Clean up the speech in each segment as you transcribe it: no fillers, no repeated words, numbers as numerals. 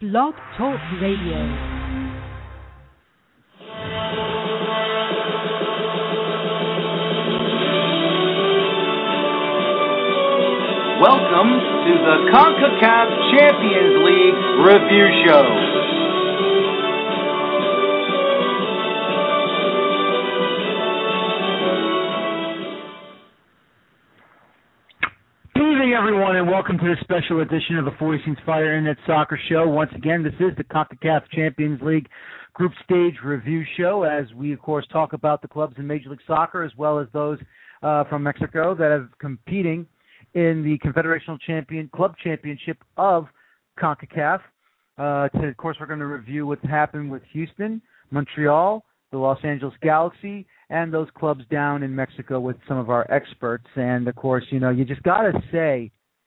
Blog Talk Radio. Welcome to the CONCACAF Champions League Review Show. Good evening, everyone, and welcome to this special edition of the 40 Scenes Fire Internet Soccer Show. Once again, this is the CONCACAF Champions League Group Stage Review Show, as we, of course, talk about the clubs in Major League Soccer, as well as those from Mexico that are competing in the Confederational Club Championship of CONCACAF. Of course, we're going to review what happened with Houston, Montreal, the Los Angeles Galaxy, and those clubs down in Mexico with some of our experts. And, of course, you just got to say,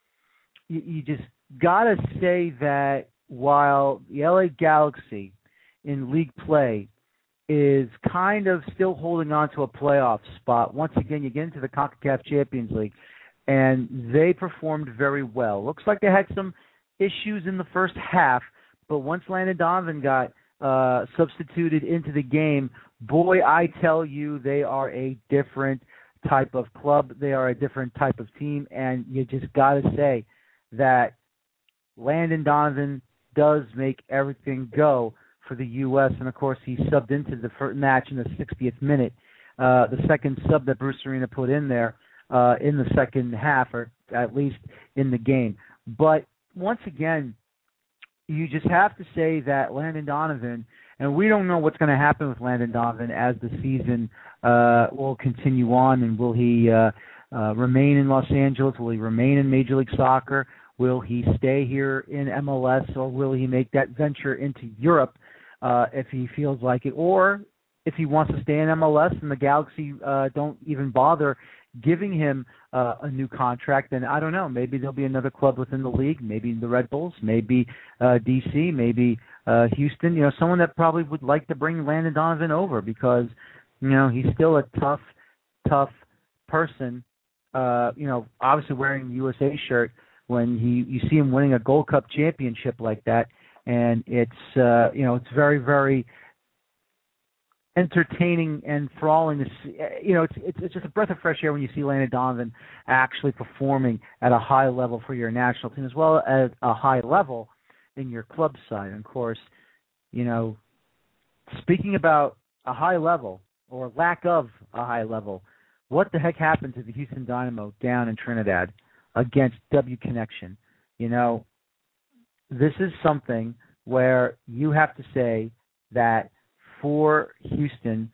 that while the LA Galaxy in league play is kind of still holding on to a playoff spot, once again, you get into the CONCACAF Champions League, and they performed very well. Looks like they had some issues in the first half, but once Landon Donovan got substituted into the game, boy, I tell you, they are a different type of club. They are a different type of team, and you just got to say that Landon Donovan does make everything go for the U.S., and, of course, he subbed into the first match in the 60th minute, the second sub that Bruce Arena put in there in the second half, or at least in the game. But once again, you just have to say that Landon Donovan, and we don't know what's going to happen with Landon Donovan as the season will continue on, and will he remain in Los Angeles? Will he remain in Major League Soccer? Will he stay here in MLS, or will he make that venture into Europe if he feels like it? Or if he wants to stay in MLS and the Galaxy don't even bother giving him a new contract, then I don't know. Maybe there'll be another club within the league, maybe the Red Bulls, maybe DC, maybe Houston, someone that probably would like to bring Landon Donovan over because, he's still a tough person, obviously wearing the USA shirt when you see him winning a Gold Cup championship like that. And it's, it's very, very entertaining and enthralling to see. It's just a breath of fresh air when you see Landon Donovan actually performing at a high level for your national team, as well as a high level in your club side. And of course, speaking about a high level or lack of a high level, what the heck happened to the Houston Dynamo down in Trinidad against W Connection? This is something where you have to say that for Houston,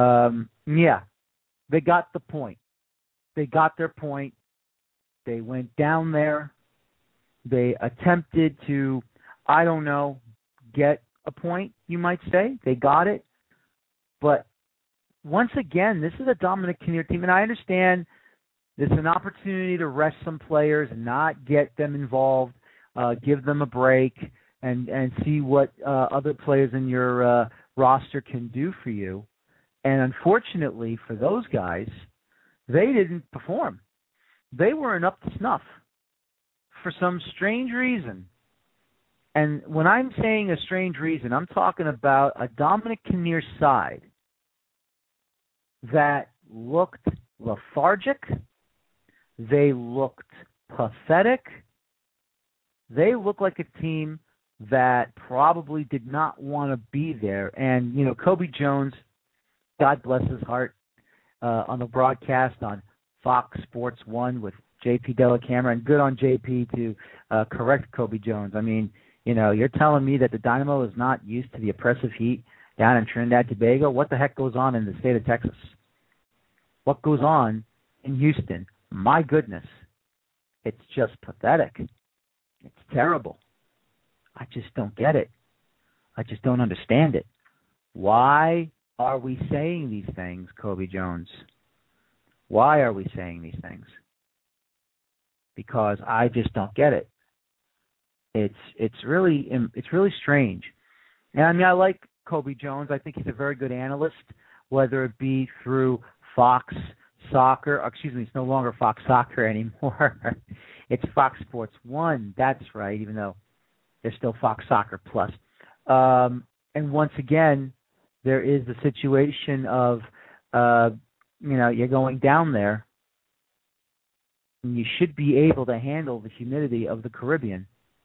they got the point. They got their point. They went down there. They attempted to, get a point, you might say. They got it. But once again, this is a Dominic Kinnear team, and I understand this is an opportunity to rest some players and not get them involved, give them a break, and see what other players in your roster can do for you. And unfortunately for those guys, they didn't perform. They weren't up to snuff for some strange reason. And when I'm saying a strange reason, I'm talking about a Dominic Kinnear side that looked lethargic. They looked pathetic. They looked like a team that probably did not want to be there. And, Kobe Jones, God bless his heart, on the broadcast on Fox Sports 1 with JP Dellacamera, and good on JP to correct Kobe Jones. I mean, you're telling me that the Dynamo is not used to the oppressive heat down in Trinidad and Tobago? What the heck goes on in the state of Texas? What goes on in Houston? My goodness. It's just pathetic. It's terrible. I just don't get it. I just don't understand it. Why are we saying these things, Kobe Jones? Why are we saying these things? Because I just don't get it. It's really strange. And I mean, I like Kobe Jones. I think he's a very good analyst, whether it be through Fox Soccer. It's no longer Fox Soccer anymore. It's Fox Sports 1. That's right, even though There's still Fox Soccer Plus. And once again, there is the situation of, you're going down there, and you should be able to handle the humidity of the Caribbean.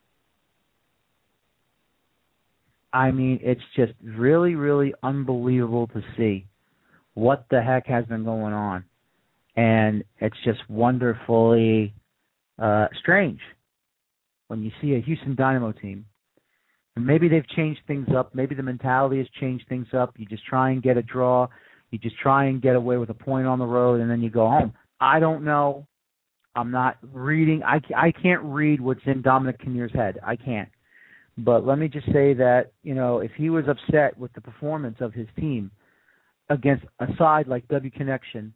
I mean, it's just really, really unbelievable to see what the heck has been going on. And it's just wonderfully strange when you see a Houston Dynamo team. And maybe they've changed things up. Maybe the mentality has changed things up. You just try and get a draw. You just try and get away with a point on the road, and then you go home. I don't know. I'm not reading. I can't read what's in Dominic Kinnear's head. I can't. But let me just say that, if he was upset with the performance of his team against a side like W Connection,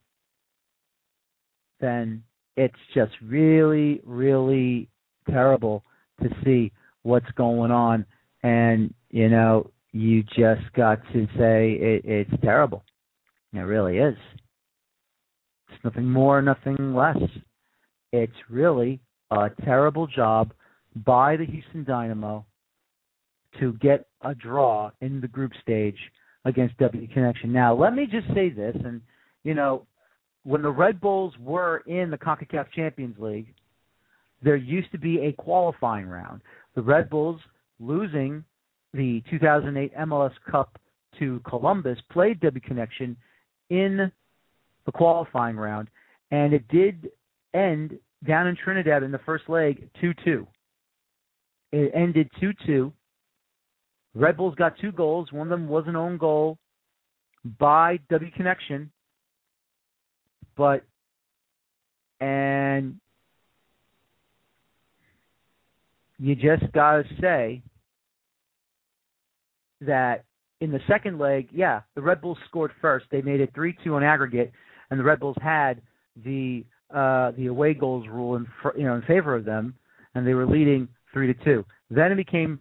then it's just really, really terrible to see what's going on. And, you just got to say it's terrible. It really is. It's nothing more, nothing less. It's really a terrible job by the Houston Dynamo to get a draw in the group stage against W Connection. Now, let me just say this, and, when the Red Bulls were in the CONCACAF Champions League, there used to be a qualifying round. The Red Bulls, losing the 2008 MLS Cup to Columbus, played W Connection in the qualifying round, and it did end down in Trinidad in the first leg 2-2. It ended 2-2. Red Bulls got 2 goals. One of them was an own goal by W Connection. And you just got to say that in the second leg, the Red Bulls scored first. They made it 3-2 on aggregate, and the Red Bulls had the away goals rule in favor of them, and they were leading 3-2. Then it became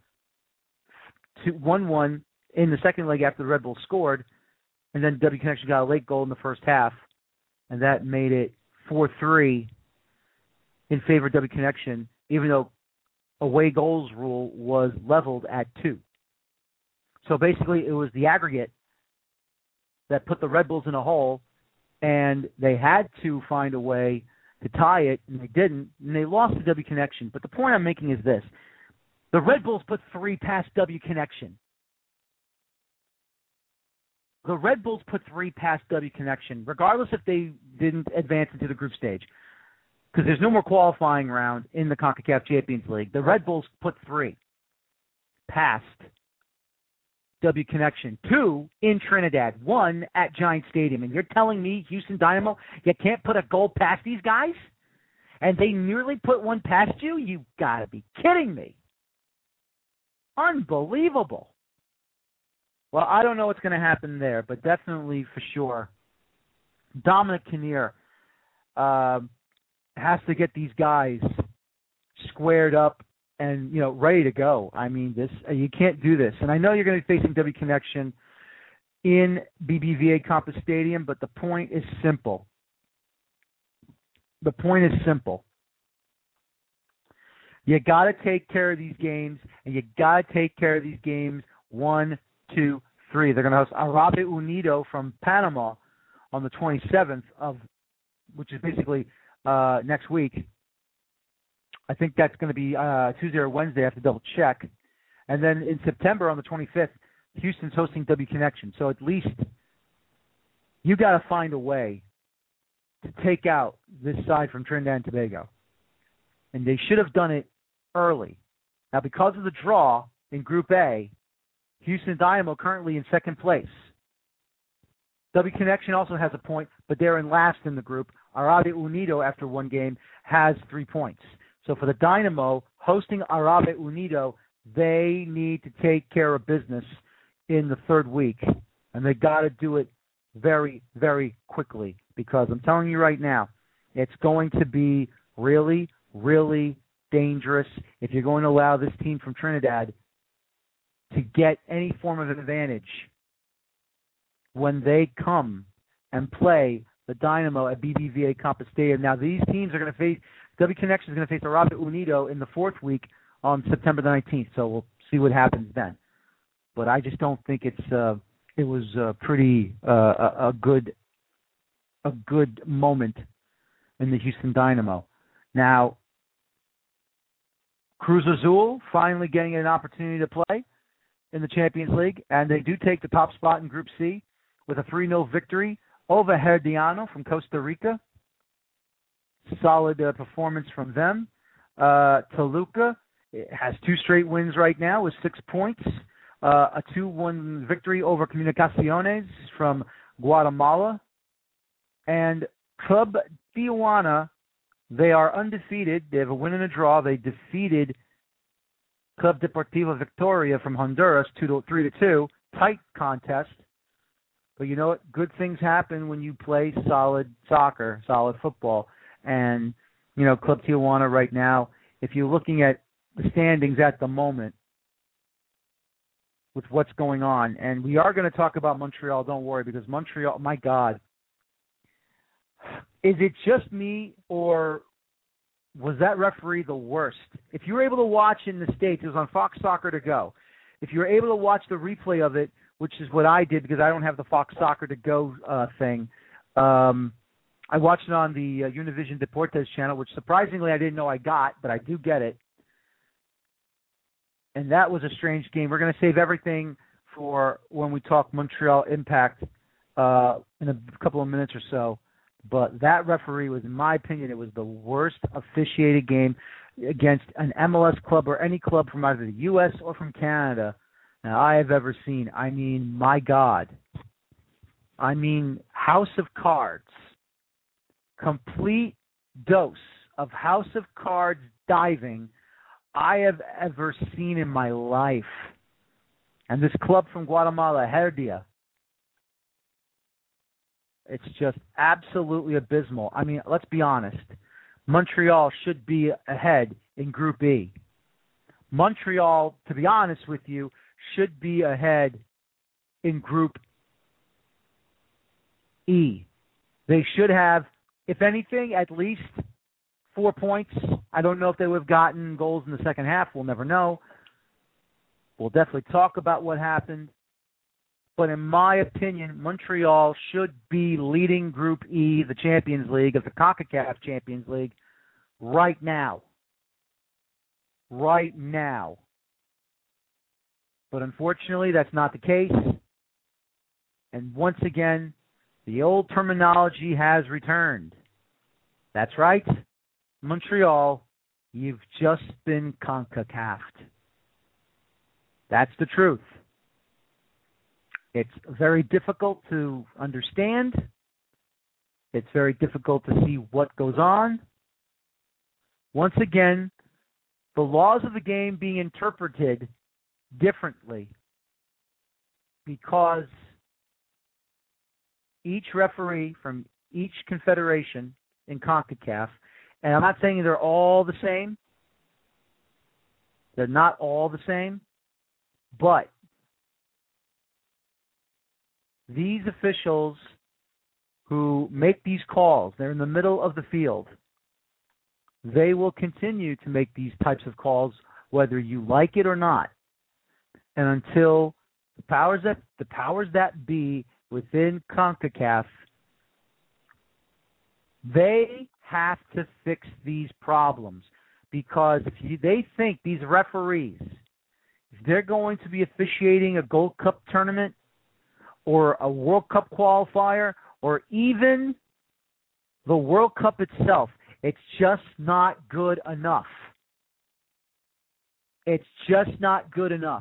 1-1 in the second leg after the Red Bulls scored, and then W Connection got a late goal in the first half, and that made it 4-3 in favor of W Connection, even though away goals rule was leveled at 2. So basically it was the aggregate that put the Red Bulls in a hole, and they had to find a way to tie it, and they didn't, and they lost to W Connection. But the point I'm making is this. The Red Bulls put 3 past W Connection. The Red Bulls put 3 past W Connection, regardless if they didn't advance into the group stage, because there's no more qualifying round in the CONCACAF Champions League. The Red Bulls put 3 past W Connection, 2 in Trinidad, 1 at Giant Stadium. And you're telling me, Houston Dynamo, you can't put a goal past these guys? And they nearly put 1 past you? You got to be kidding me. Unbelievable. Well, I don't know what's going to happen there, but definitely for sure, Dominic Kinnear has to get these guys squared up and, ready to go. I mean, you can't do this. And I know you're going to be facing W Connection in BBVA Compass Stadium, but the point is simple. The point is simple. You got to take care of these games, and you got to take care of these games 1, 2, 3. They're going to host Arabe Unido from Panama on the 27th which is basically next week. I think that's going to be Tuesday or Wednesday. I have to double check. And then in September on the 25th, Houston's hosting W Connection. So at least you got to find a way to take out this side from Trinidad and Tobago. And they should have done it early. Now, because of the draw in Group A, Houston Dynamo currently in second place. W Connection also has a point, but they're in last in the group. Arabe Unido, after 1 game, has 3 points. So for the Dynamo hosting Arabe Unido, they need to take care of business in the 3rd week. And they got to do it very, very quickly, because I'm telling you right now, it's going to be really, really dangerous if you're going to allow this team from Trinidad to get any form of an advantage when they come and play the Dynamo at BBVA Compass Stadium. Now, these teams are going to face, W Connection is going to face Arabe Unido in the 4th week on September the 19th. So we'll see what happens then. But I just don't think it was a good moment in the Houston Dynamo. Now, Cruz Azul finally getting an opportunity to play in the Champions League, and they do take the top spot in Group C with a 3-0 victory over Herediano from Costa Rica. Solid performance from them. Toluca has 2 straight wins right now with 6 points. A 2-1 victory over Comunicaciones from Guatemala. And Club Tijuana, they are undefeated. They have a win and a draw. They defeated Club Deportivo Victoria from Honduras 3-2. Tight contest. But you know what? Good things happen when you play solid soccer, solid football. And, Club Tijuana right now, if you're looking at the standings at the moment with what's going on, and we are going to talk about Montreal, don't worry, because Montreal, my God, is it just me or was that referee the worst? If you were able to watch in the States, it was on Fox Soccer to Go. If you were able to watch the replay of it, which is what I did because I don't have the Fox Soccer to Go thing, I watched it on the Univision Deportes channel, which surprisingly I didn't know I got, but I do get it. And that was a strange game. We're going to save everything for when we talk Montreal Impact in a couple of minutes or so. But that referee was, in my opinion, it was the worst officiated game against an MLS club or any club from either the U.S. or from Canada that I have ever seen. I mean, my God. I mean, House of Cards. Complete dose of House of Cards diving I have ever seen in my life. And this club from Guatemala, Heredia, it's just absolutely abysmal. I mean, let's be honest. Montreal should be ahead in Group E. Montreal, to be honest with you, should be ahead in Group E. They should have, if anything, at least 4 points. I don't know if they would have gotten goals in the second half. We'll never know. We'll definitely talk about what happened. But in my opinion, Montreal should be leading Group E, the Champions League, of the CONCACAF Champions League, right now. Right now. But unfortunately, that's not the case. And once again, the old terminology has returned. That's right. Montreal, you've just been CONCACAF'd. That's the truth. It's very difficult to understand. It's very difficult to see what goes on. Once again, the laws of the game being interpreted differently because each referee from each confederation in CONCACAF, and I'm not saying they're all the same. They're not all the same, but these officials who make these calls, they're in the middle of the field. They will continue to make these types of calls whether you like it or not. And until the powers that be within CONCACAF, they have to fix these problems. Because if they think these referees, if they're going to be officiating a Gold Cup tournament or a World Cup qualifier or even the World Cup itself, it's just not good enough. It's just not good enough.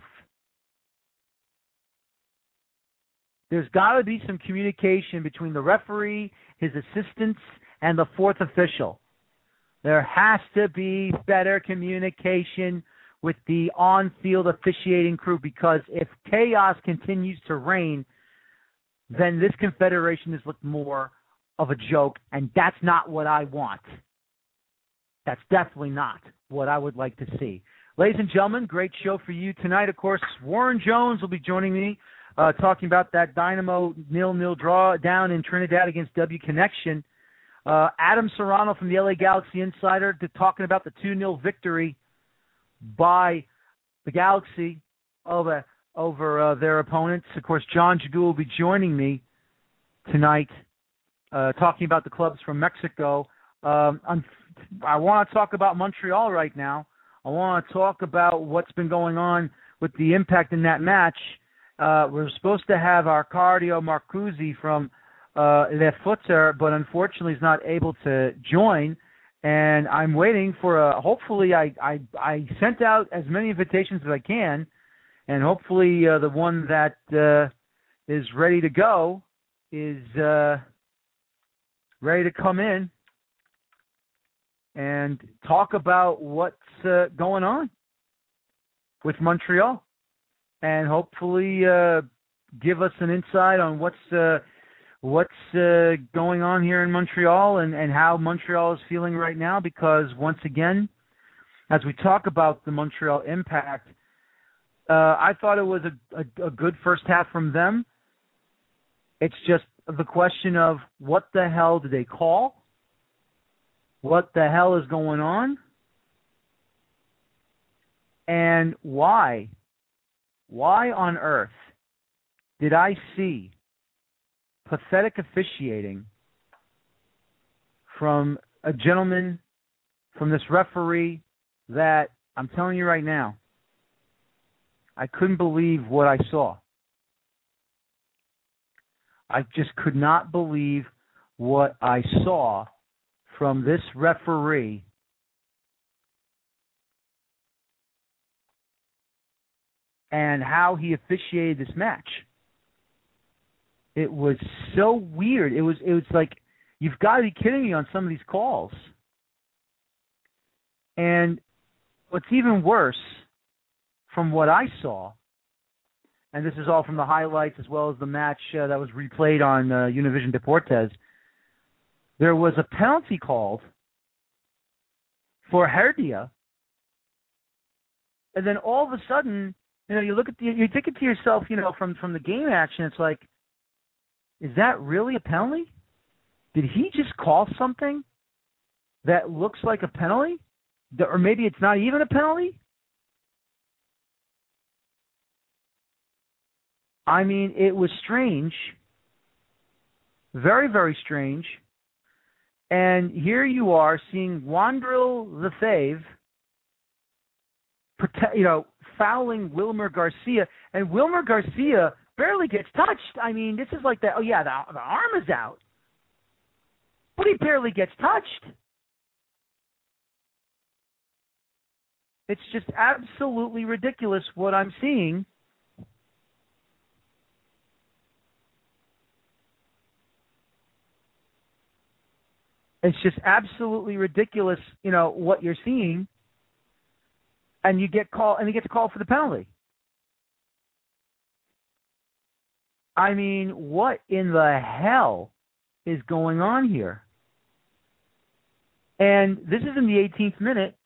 There's got to be some communication between the referee, his assistants, and the fourth official. There has to be better communication with the on-field officiating crew, because if chaos continues to reign, then this confederation has looked more of a joke, and that's not what I want. That's definitely not what I would like to see. Ladies and gentlemen, great show for you tonight. Of course, Warren Jones will be joining me talking about that Dynamo 0-0 draw down in Trinidad against W Connection. Adam Serrano from the LA Galaxy Insider talking about the 2-0 victory by the Galaxy over their opponents. Of course, John Jagu will be joining me tonight talking about the clubs from Mexico. I want to talk about Montreal right now. I want to talk about what's been going on with the Impact in that match. We're supposed to have our cardio Marcuzzi from Le Footer, but unfortunately he's not able to join. And I'm waiting for hopefully I sent out as many invitations as I can, and hopefully the one that is ready to go is ready to come in and talk about what's going on with Montreal, and hopefully give us an insight on what's going on here in Montreal and how Montreal is feeling right now. Because once again, as we talk about the Montreal Impact, I thought it was a good first half from them. It's just the question of what the hell did they call? What the hell is going on? And why? Why on earth did I see pathetic officiating from a gentleman, from this referee, that I'm telling you right now, I couldn't believe what I saw. I just could not believe what I saw from this referee. And how he officiated this match. It was so weird. It was like, you've got to be kidding me on some of these calls. And what's even worse, from what I saw, and this is all from the highlights as well as the match that was replayed on Univision Deportes, there was a penalty called for Herdia, and then all of a sudden, you look at you think it to yourself, from the game action, it's like, is that really a penalty? Did he just call something that looks like a penalty? Or maybe it's not even a penalty? I mean, it was strange. Very, very strange. And here you are seeing Wandril Lefebvre, fouling Wilmer Garcia, and Wilmer Garcia barely gets touched. I mean, this is like the arm is out, but he barely gets touched. It's just absolutely ridiculous what I'm seeing. It's just absolutely ridiculous, what you're seeing. And you get called, and he gets called for the penalty. I mean, what in the hell is going on here? And this is in the 18th minute.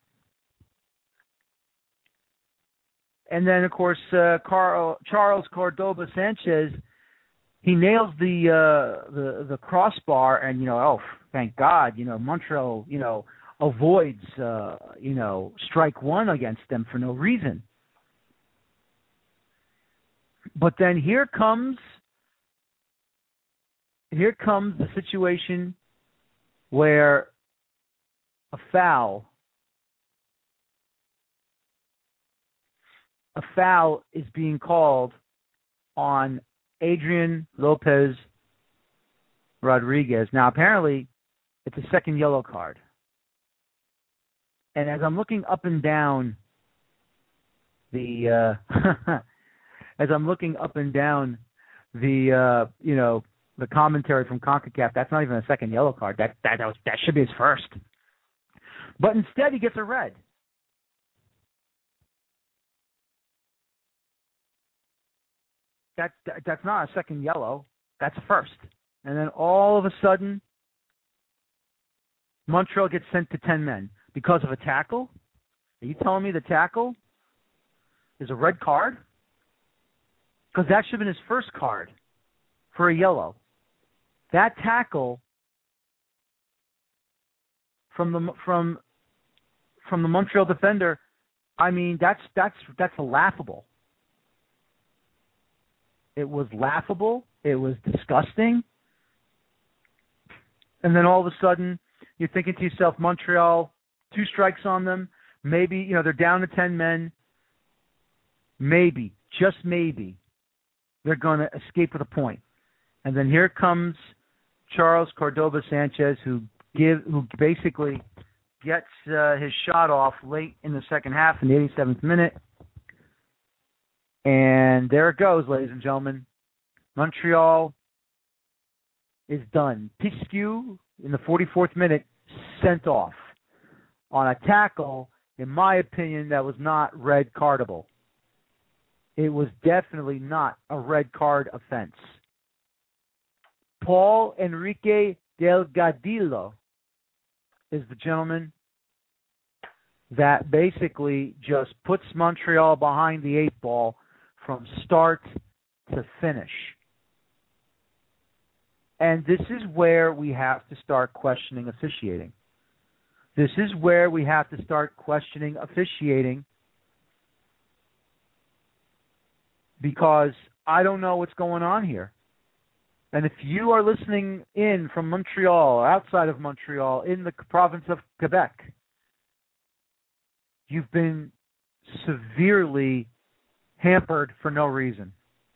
And then, of course, Charles Cordoba Sanchez, he nails the crossbar, and thank God, Montreal, avoids strike one against them for no reason. But then here comes the situation where a foul is being called on Adrian Lopez Rodriguez. Now, apparently, it's a second yellow card. And as I'm looking up and down the the commentary from CONCACAF, that's not even a second yellow card. That should be his first. But instead, he gets a red. That's not a second yellow. That's a first. And then all of a sudden, Montreal gets sent to 10 men because of a tackle. Are you telling me the tackle is a red card? Because that should have been his first card for a yellow. That tackle from the Montreal defender, I mean, that's laughable. It was laughable. It was disgusting. And then all of a sudden, you're thinking to yourself, Montreal, 2 strikes on them. Maybe, they're down to 10 men. Maybe, just maybe, they're going to escape with a point. And then here comes Charles Cordoba Sanchez, who basically gets his shot off late in the second half in the 87th minute. And there it goes, ladies and gentlemen. Montreal is done. Piscu, in the 44th minute, sent off on a tackle, in my opinion, that was not red cardable. It was definitely not a red card offense. Paul Enrique Delgadillo is the gentleman that basically just puts Montreal behind the 8 ball from start to finish. And this is where we have to start questioning officiating. This is where we have to start questioning officiating, because I don't know what's going on here. And if you are listening in from Montreal or outside of Montreal in the province of Quebec, you've been severely hampered for no reason.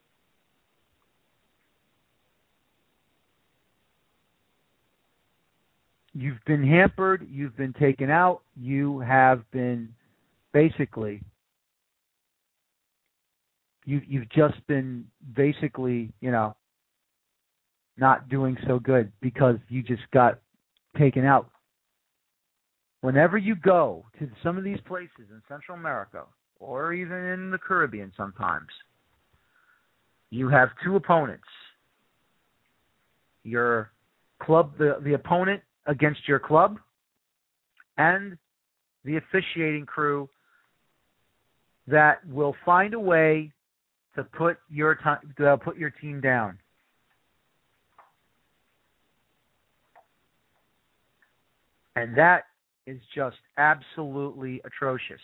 You've been hampered, you've been taken out, you have been basically, you've just been basically, not doing so good because you just got taken out. Whenever you go to some of these places in Central America, or even in the Caribbean sometimes, you have 2 opponents. Your club, the opponent against your club, and the officiating crew that will find a way to put your team down. And that is just absolutely atrocious.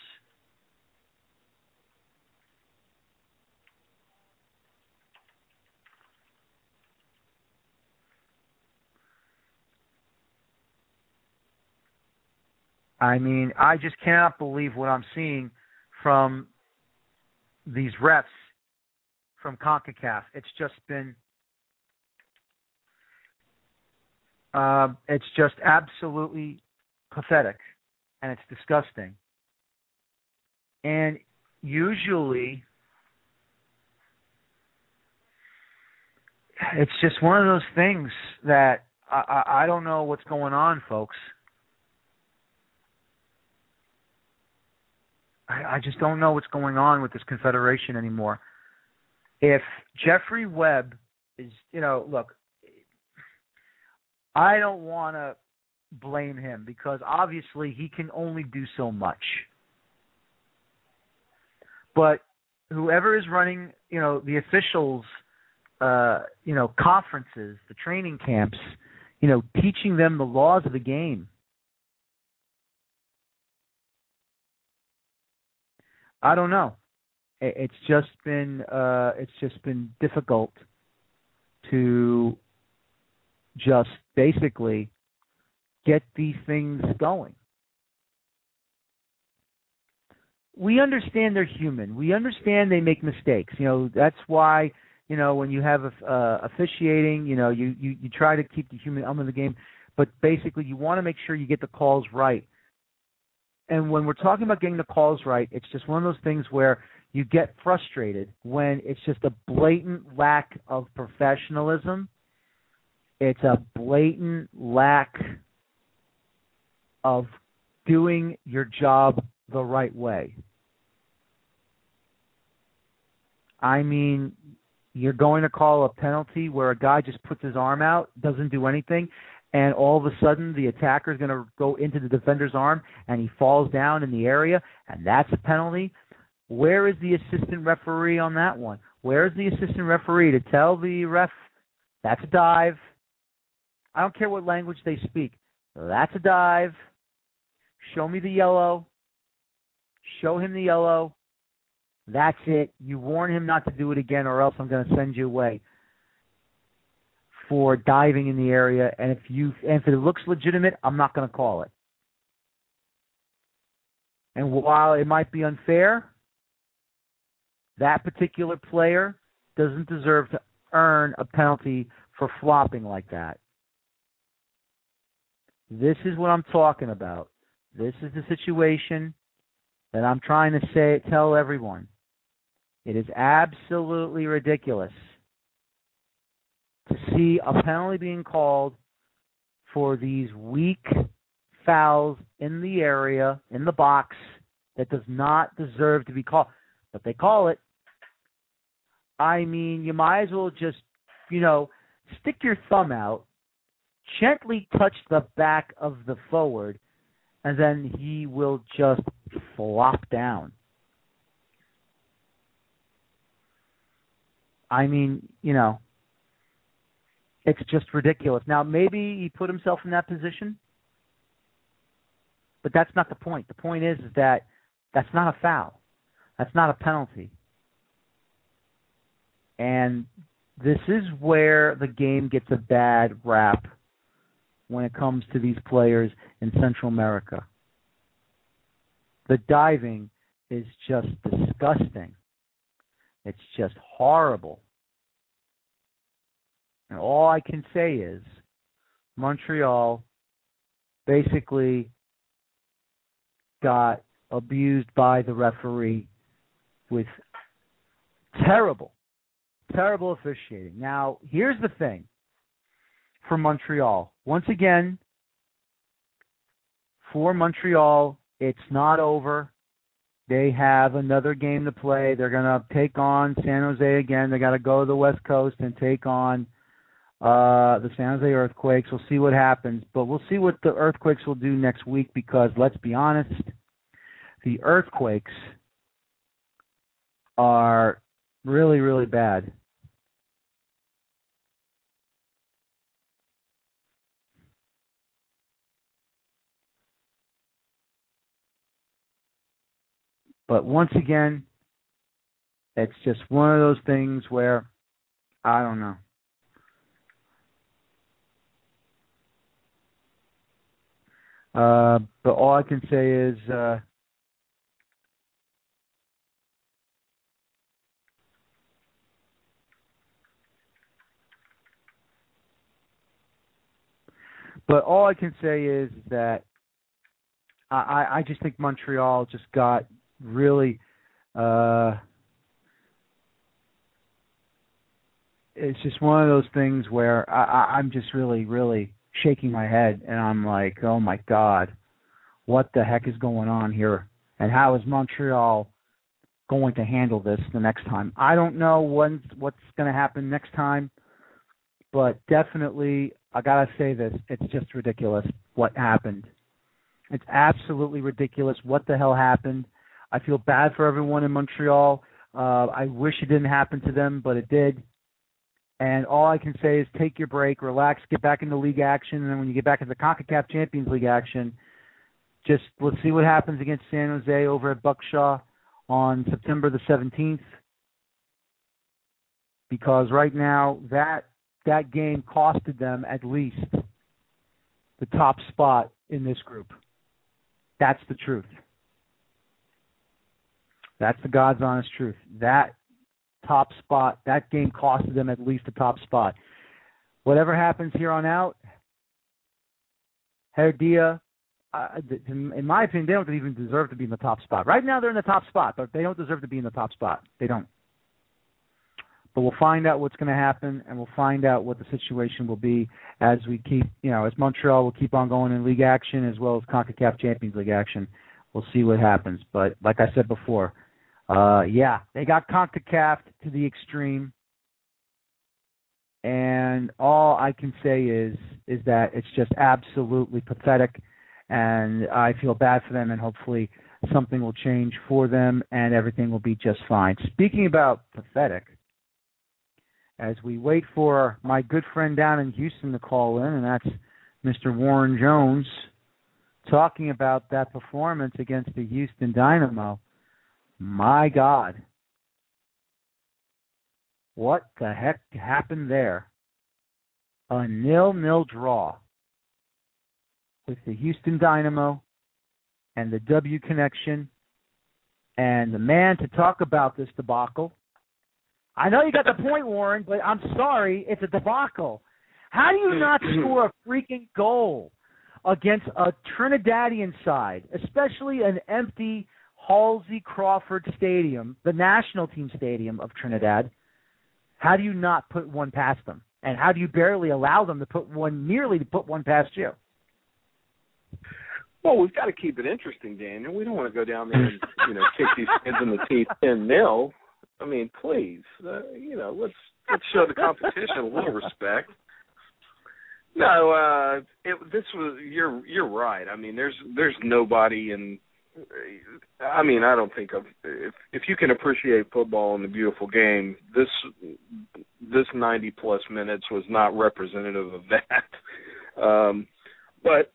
I mean, I just cannot believe what I'm seeing from these refs from CONCACAF. It's just been, it's just absolutely pathetic, and it's disgusting. And usually, it's just one of those things that I don't know what's going on, folks. I just don't know what's going on with this confederation anymore. If Jeffrey Webb is, look, I don't want to blame him because obviously he can only do so much. But whoever is running, the officials, conferences, the training camps, teaching them the laws of the game. I don't know. It's just been difficult to just basically get these things going. We understand they're human. We understand they make mistakes. That's why, when you have officiating, you try to keep the human element of the game, but basically you want to make sure you get the calls right. And when we're talking about getting the calls right, it's just one of those things where you get frustrated when it's just a blatant lack of professionalism. It's a blatant lack of doing your job the right way. I mean, you're going to call a penalty where a guy just puts his arm out, doesn't do anything, and all of a sudden the attacker is going to go into the defender's arm and he falls down in the area, and that's a penalty. Where is the assistant referee on that one? Where is the assistant referee to tell the ref, that's a dive? I don't care what language they speak. That's a dive. Show me the yellow. show him the yellow. That's it. You warn him not to do it again, or else I'm going to send you away for diving in the area. And if it looks legitimate, I'm not going to call it. And while it might be unfair, that particular player doesn't deserve to earn a penalty for flopping like that. This is what I'm talking about. This is the situation that I'm trying to tell everyone. It is absolutely ridiculous to see a penalty being called for these weak fouls in the area, in the box, that does not deserve to be called. But they call it. I mean, you might as well just, stick your thumb out, gently touch the back of the forward, and then he will just flop down. I mean, it's just ridiculous. Now, maybe he put himself in that position, but that's not the point. The point is that that's not a foul. That's not a penalty. And this is where the game gets a bad rap when it comes to these players in Central America. The diving is just disgusting. It's just horrible. And all I can say is Montreal basically got abused by the referee with terrible officiating. Now, here's the thing for Montreal. Once again, for Montreal, it's not over. They have another game to play. They're going to take on San Jose again. They got to go to the West Coast and take on the San Jose Earthquakes. We'll see what happens. But we'll see what the Earthquakes will do next week because, let's be honest, the Earthquakes are really, really bad. But once again, it's just one of those things where, I don't know. But all I can say is that I just think Montreal just got really it's just one of those things where I'm just really, really shaking my head, and I'm like, oh my God, what the heck is going on here? And how is Montreal going to handle this the next time? I don't know what's going to happen next time, but definitely, I got to say this, it's just ridiculous what happened. It's absolutely ridiculous what the hell happened. I feel bad for everyone in Montreal. I wish it didn't happen to them, but it did. And all I can say is take your break, relax, get back into league action, and then when you get back into the CONCACAF Champions League action, just let's see what happens against San Jose over at Buckshaw on September the 17th. Because right now, that game costed them at least the top spot in this group. That's the truth. That's the God's honest truth. That top spot, that game costed them at least a top spot. Whatever happens here on out, Herdia, in my opinion, they don't even deserve to be in the top spot. Right now they're in the top spot, but they don't deserve to be in the top spot. They don't. But we'll find out what's going to happen, and we'll find out what the situation will be as we keep, as Montreal will keep on going in league action as well as CONCACAF Champions League action. We'll see what happens. But like I said before, they got CONCACAF to the extreme. And all I can say is that it's just absolutely pathetic. And I feel bad for them, and hopefully something will change for them and everything will be just fine. Speaking about pathetic, as we wait for my good friend down in Houston to call in, and that's Mr. Warren Jones, talking about that performance against the Houston Dynamo, my God, what the heck happened there? A 0-0 draw with the Houston Dynamo and the W Connection, and the man to talk about this debacle. I know you got the point, Warren, but I'm sorry, it's a debacle. How do you not score a freaking goal against a Trinidadian side, especially an empty Halsey Crawford Stadium, the national team stadium of Trinidad? How do you not put one past them? And how do you barely allow them to put one past you? Well, we've got to keep it interesting, Daniel. We don't want to go down there and, kick these kids in the teeth 10-0. I mean, please, let's show the competition a little respect. No, you're right. I mean, there's nobody in. I mean, I don't think if you can appreciate football and the beautiful game, this 90 plus minutes was not representative of that. But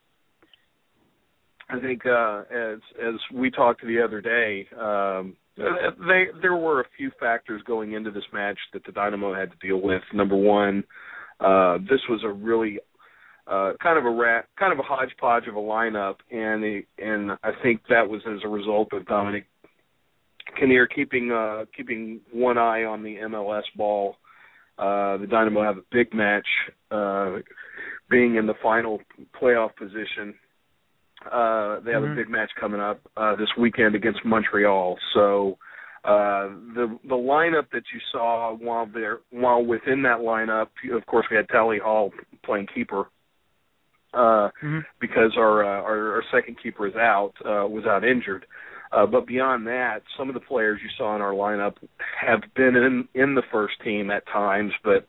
I think as we talked the other day, there were a few factors going into this match that the Dynamo had to deal with. Number one, this was a really kind of a hodgepodge of a lineup, and I think that was as a result of Dominic Kinnear keeping one eye on the MLS ball. The Dynamo have a big match, being in the final playoff position. They have a big match coming up this weekend against Montreal. So the lineup that you saw while within that lineup, of course, we had Tally Hall playing keeper because our second keeper was out injured. But beyond that, some of the players you saw in our lineup have been in the first team at times, but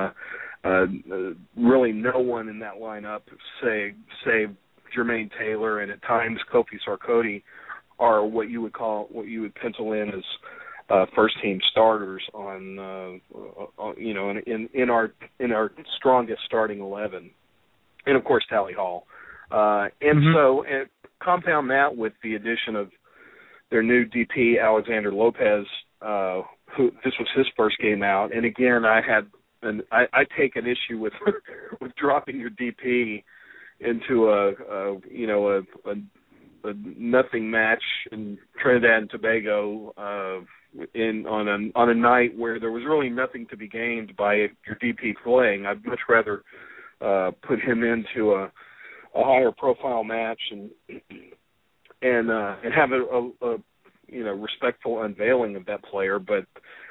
really no one in that lineup, save Jermaine Taylor and at times Kofi Sarkodie, are what you would pencil in as first team starters on in our strongest starting 11, and of course Tally Hall, so compound that with the addition of their new DP Alexander Lopez, who this was his first game out, and again I take an issue with dropping your DP into a nothing match in Trinidad and Tobago on a night where there was really nothing to be gained by your DP playing. I'd much rather put him into a higher profile match and have a respectful unveiling of that player. But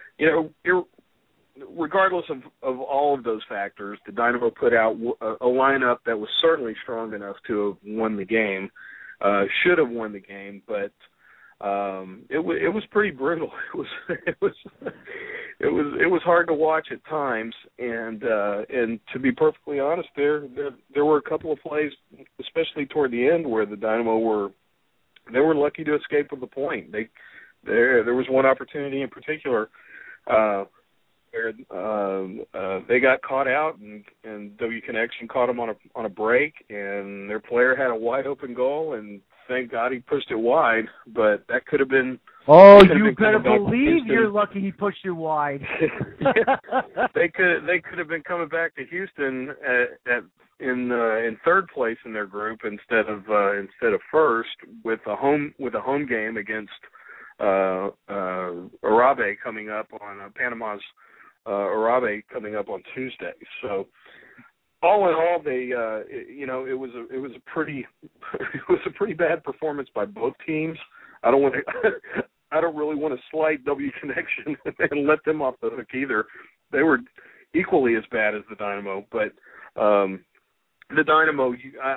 regardless of all of those factors, the Dynamo put out a lineup that was certainly strong enough to have won the game, should have won the game, but it was pretty brutal. It was hard to watch at times, and to be perfectly honest, there were a couple of plays, especially toward the end, where the Dynamo were lucky to escape with the point. There was one opportunity in particular where they got caught out, and W Connection caught them on a break, and their player had a wide open goal, and thank God he pushed it wide. But that could have been. Oh, you better believe you're lucky he pushed you wide. They could have been coming back to Houston in third place in their group instead of first with a home game against Arabe coming up on Panama's. Arabe coming up on Tuesday. So, all in all, it was a pretty bad performance by both teams. I don't really want to slight W Connection and let them off the hook either. They were equally as bad as the Dynamo, but the Dynamo,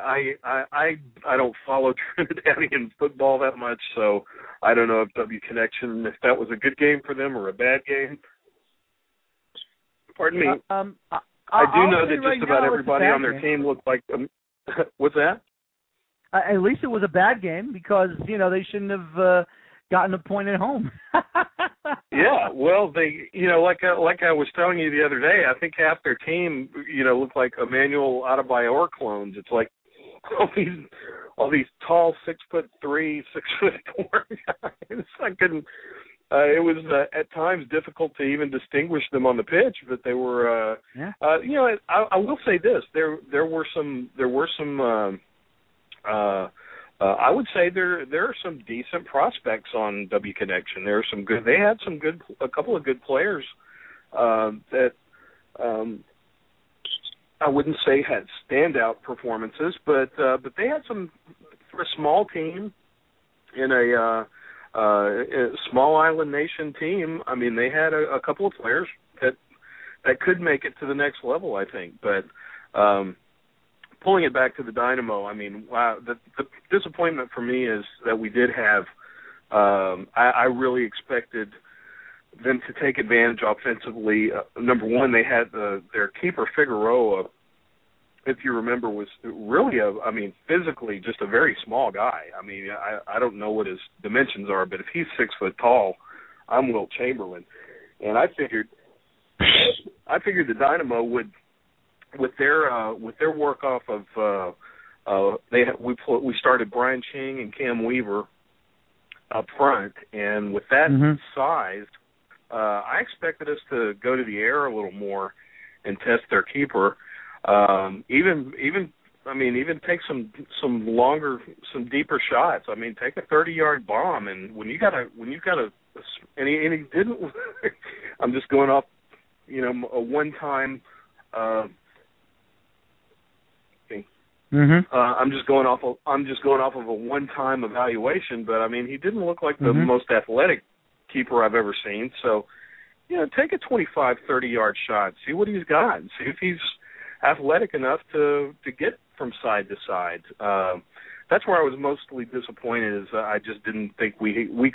I don't follow Trinidadian football that much, so I don't know if W Connection, if that was a good game for them or a bad game. Pardon me. I do know that just about everybody on their team looked like them. What's that? At least it was a bad game because, they shouldn't have gotten a point at home. Yeah, well, they, like I was telling you the other day, I think half their team, looked like Emmanuel Adebayor clones. It's like all these tall 6'3", 6'4" guys. I couldn't. It was at times difficult to even distinguish them on the pitch, but they were. I will say this: there were some. I would say there are some decent prospects on W Connection. There are some good. They had a couple of good players that I wouldn't say had standout performances, but they had some. For a small team in a small island nation team, I mean, they had a couple of players that could make it to the next level, I think. But pulling it back to the Dynamo, I mean, wow, the disappointment for me is that we did have I really expected them to take advantage offensively. Number one, they had their keeper, Figueroa, if you remember, was really physically just a very small guy. I mean, I don't know what his dimensions are, but if he's 6 foot tall, I'm Wilt Chamberlain, and I figured the Dynamo would, with their work off of we started Brian Ching and Cam Weaver up front, and with that size, I expected us to go to the air a little more and test their keeper. Even take some longer, some deeper shots. I mean, take a 30-yard bomb, and when you've got a, and he didn't. I'm just going off, a one-time. I'm just going off of a one-time evaluation, but I mean, he didn't look like the most athletic keeper I've ever seen. So, take a 25, 30-yard shot, see what he's got, and see if he's athletic enough to get from side to side. That's where I was mostly disappointed. Is I just didn't think we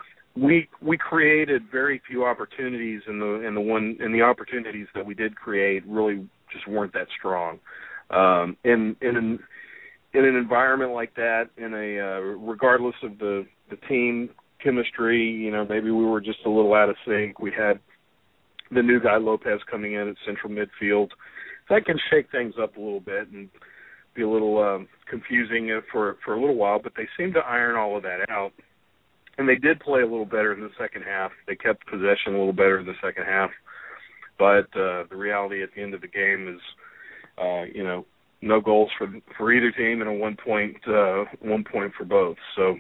created very few opportunities, and the opportunities that we did create really just weren't that strong. In an environment like that, regardless of the team chemistry, maybe we were just a little out of sync. We had the new guy Lopez coming in at central midfield. That can shake things up a little bit and be a little confusing for a little while, but they seem to iron all of that out. And they did play a little better in the second half. They kept possession a little better in the second half. But the reality at the end of the game is, no goals for either team and a 1 point for both. So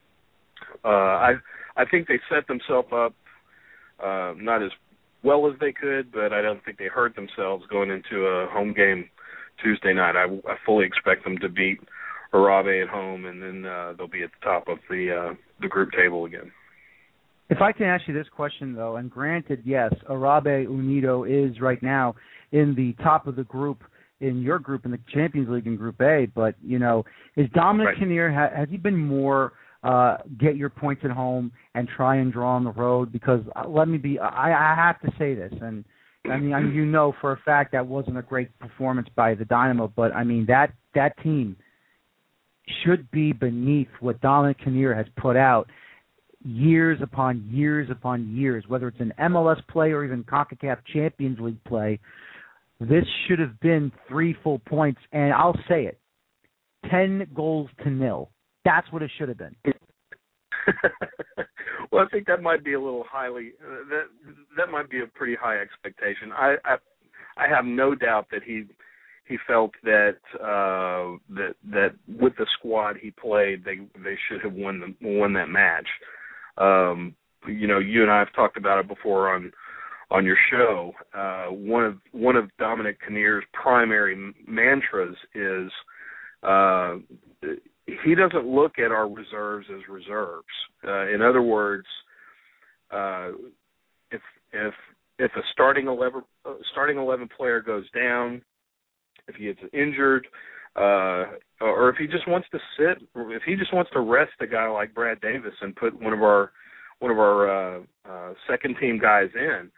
I think they set themselves up not as well as they could, but I don't think they hurt themselves going into a home game Tuesday night. I fully expect them to beat Arabe at home, and then they'll be at the top of the group table again. If I can ask you this question, though, and granted, yes, Arabe Unido is right now in the top of the group, in your group, in the Champions League in Group A, but, is Dominic Kinnear, has he been more get your points at home and try and draw on the road? Because I have to say this, and I mean, for a fact that wasn't a great performance by the Dynamo, but I mean, that team should be beneath what Dominic Kinnear has put out years upon years upon years, whether it's an MLS play or even CONCACAF Champions League play. This should have been 3 full points, and I'll say it, 10-0. That's what it should have been. Well, I think that might be a little highly. That might be a pretty high expectation. I have no doubt that he felt that that with the squad he played, they should have won that match. You and I have talked about it before on your show. One of Dominic Kinnear's primary mantras is he doesn't look at our reserves as reserves. In other words, if a starting 11 player goes down, if he gets injured, or if he just wants to sit, if he just wants to rest a guy like Brad Davis and put one of our second team guys in,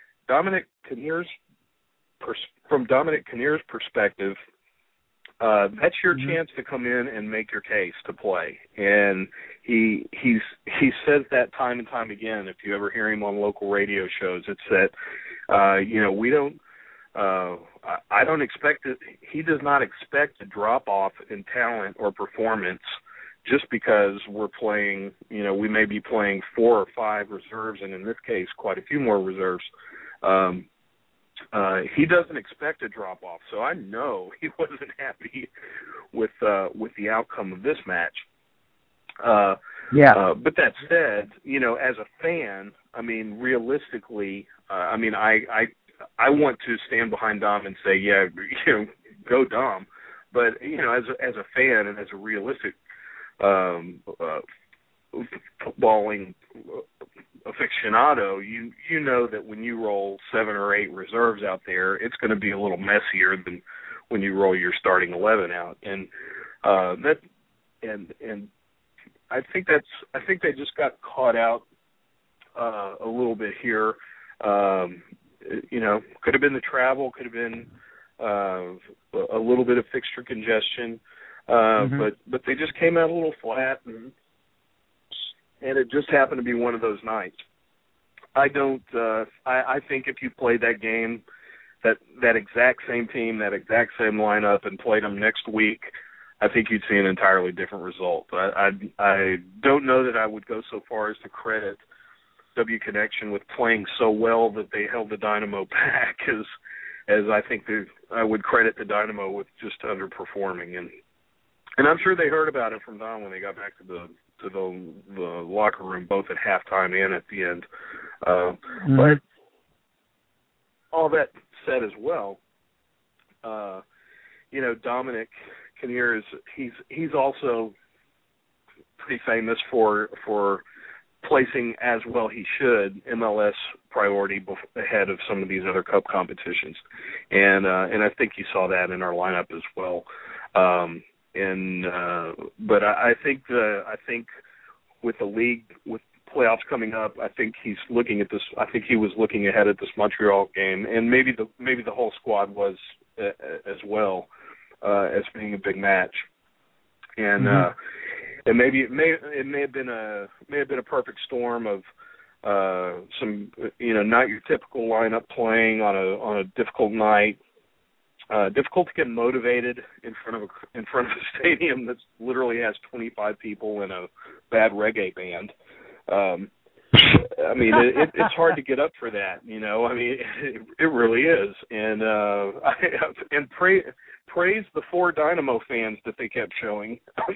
from Dominic Kinnear's perspective, that's your chance to come in and make your case to play. And he says that time and time again. If you ever hear him on local radio shows, it's that we don't I don't expect it. He does not expect a drop off in talent or performance just because we're playing. We may be playing 4 or 5 reserves, and in this case, quite a few more reserves. He doesn't expect a drop off, so I know he wasn't happy with the outcome of this match. But that said, as a fan, I mean, realistically, I want to stand behind Dom and say, yeah, go Dom. But as a fan and as a realistic footballing aficionado, you know that when you roll 7 or 8 reserves out there, it's going to be a little messier than when you roll your starting 11 out, and I think they just got caught out a little bit here. Could have been the travel, could have been a little bit of fixture congestion, but they just came out a little flat, and it just happened to be one of those nights. I think if you played that game, that exact same team, that exact same lineup, and played them next week, I think you'd see an entirely different result. I don't know that I would go so far as to credit W Connection with playing so well that they held the Dynamo back as I think I would credit the Dynamo with just underperforming. And I'm sure they heard about it from Don when they got back to the locker room, both at halftime and at the end. But all that said as well, Dominic Kinnear he's also pretty famous for placing, as well he should, MLS priority ahead of some of these other cup competitions, and I think you saw that in our lineup as well. But I think with the league, with playoffs coming up, I think he's looking at this. I think he was looking ahead at this Montreal game, and maybe the whole squad was as well, as being a big match, and maybe it may have been a perfect storm of some not your typical lineup playing on a difficult night. Difficult to get motivated in front of a stadium that literally has 25 people and a bad reggae band. It's hard to get up for that, it really is. And praise the 4 Dynamo fans that they kept showing.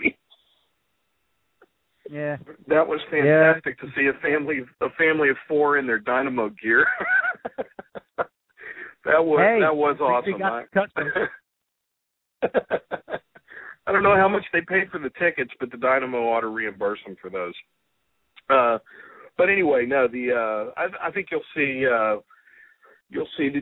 Yeah, that was fantastic to see a family of 4 in their Dynamo gear. That was awesome. I don't know how much they paid for the tickets, but the Dynamo ought to reimburse them for those. But anyway, no, I think you'll see the.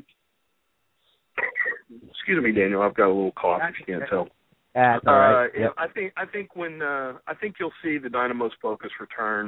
Excuse me, Daniel. I've got a little cough. If you can't tell. That's all right. Yep. I think you'll see the Dynamo's focus return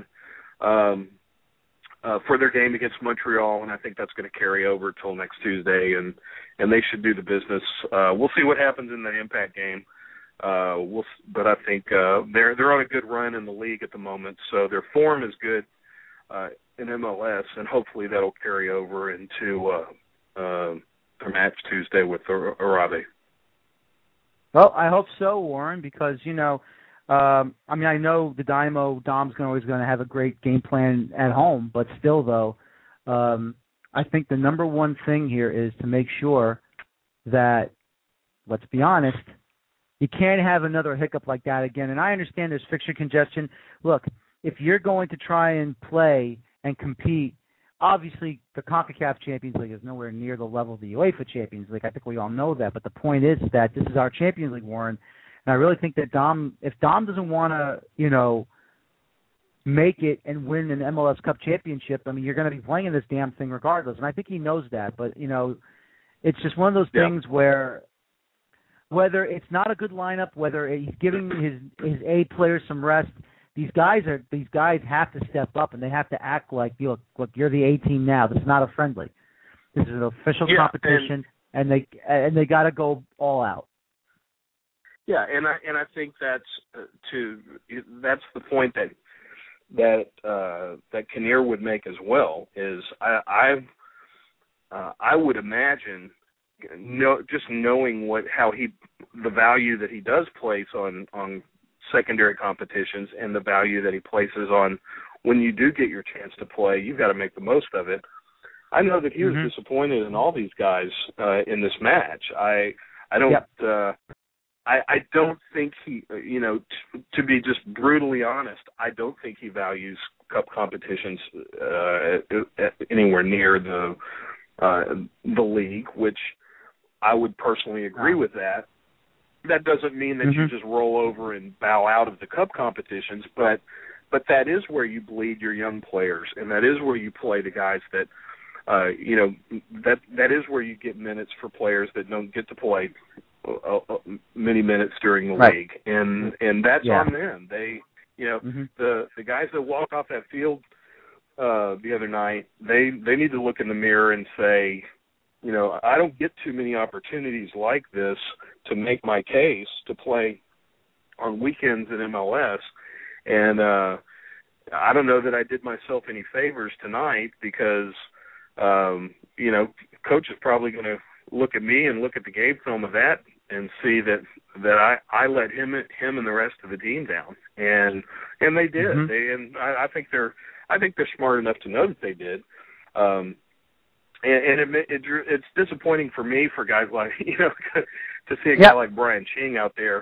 for their game against Montreal, and I think that's going to carry over till next Tuesday, and they should do the business. We'll see what happens in the Impact game. But I think they're on a good run in the league at the moment, so their form is good in MLS, and hopefully that'll carry over into their match Tuesday with Arabe. Well, I hope so, Warren, because I know the Dom's always going to have a great game plan at home, but still, though, I think the number one thing here is to make sure that, let's be honest, you can't have another hiccup like that again. And I understand there's fixture congestion. Look, if you're going to try and play and compete, obviously the CONCACAF Champions League is nowhere near the level of the UEFA Champions League. I think we all know that. But the point is that this is our Champions League, Warren. And I really think that if Dom doesn't want to, make it and win an MLS Cup championship, you're going to be playing in this damn thing regardless. And I think he knows that. But, it's just one of those things where whether it's not a good lineup, whether he's giving his A players some rest, these guys have to step up and they have to act like, look, you're the A team now. This is not a friendly. This is an official competition, and they got to go all out. Yeah, and I think that's the point that Kinnear would make as well. Is I would imagine just knowing the value that he does place on secondary competitions and the value that he places on when you do get your chance to play, you've got to make the most of it. I know that he was disappointed in all these guys in this match. I don't think he, to be just brutally honest, I don't think he values cup competitions anywhere near the league, which I would personally agree with that. That doesn't mean that you just roll over and bow out of the cup competitions, but that is where you bleed your young players, and that is where you play the guys that, that is where you get minutes for players that don't get to play many minutes during the league, and that's on them. They, the guys that walked off that field the other night, they need to look in the mirror and say, I don't get too many opportunities like this to make my case to play on weekends in MLS, and I don't know that I did myself any favors tonight because, coach is probably going to look at me and look at the game film of that and see that I let him and the rest of the team down, and they did. I think they're smart enough to know that they did. And it's disappointing for me, for guys like, to see a guy like Brian Ching out there,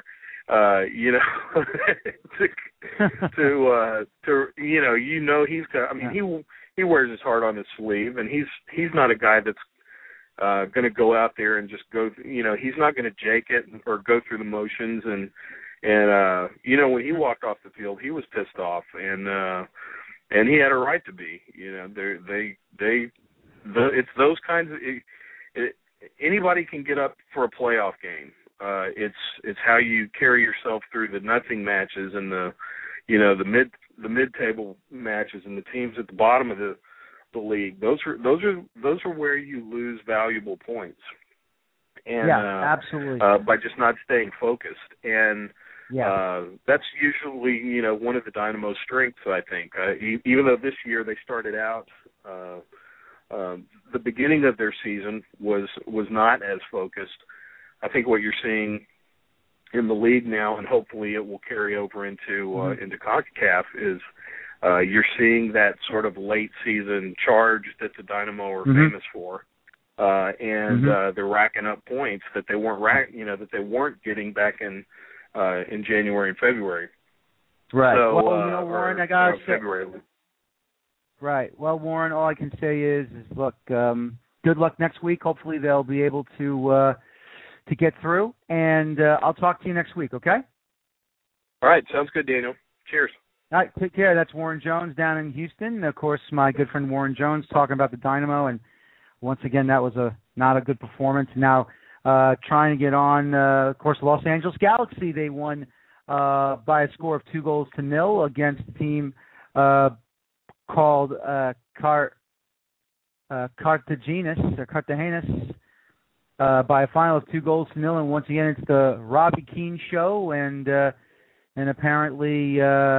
he's got, he wears his heart on his sleeve, and he's not a guy that's going to go out there and just go, he's not going to jake it or go through the motions. And when he walked off the field, he was pissed off, and he had a right to be. It's those kinds of anybody can get up for a playoff game. It's how you carry yourself through the nothing matches and the mid-table matches and the teams at the bottom of the league. Those are where you lose valuable points. And absolutely. By just not staying focused. And that's usually one of the Dynamo's strengths, I think. Even though this year they started out. The beginning of their season was not as focused. I think what you're seeing in the league now, and hopefully it will carry over into CONCACAF, is you're seeing that sort of late season charge that the Dynamo are famous for, and they're racking up points that they weren't getting back in January and February. Right. So, well, Warren, I gotta say. February. Right. Well, Warren, all I can say is look, good luck next week. Hopefully they'll be able to get through, and I'll talk to you next week, okay? All right. Sounds good, Daniel. Cheers. All right. Take care. That's Warren Jones down in Houston. Of course, my good friend Warren Jones talking about the Dynamo, and once again, that was not a good performance. Now, trying to get on, of course, Los Angeles Galaxy, they won by a score of 2-0 against a team called Cartagenas by a final of 2-0, and once again it's the Robbie Keane show, and apparently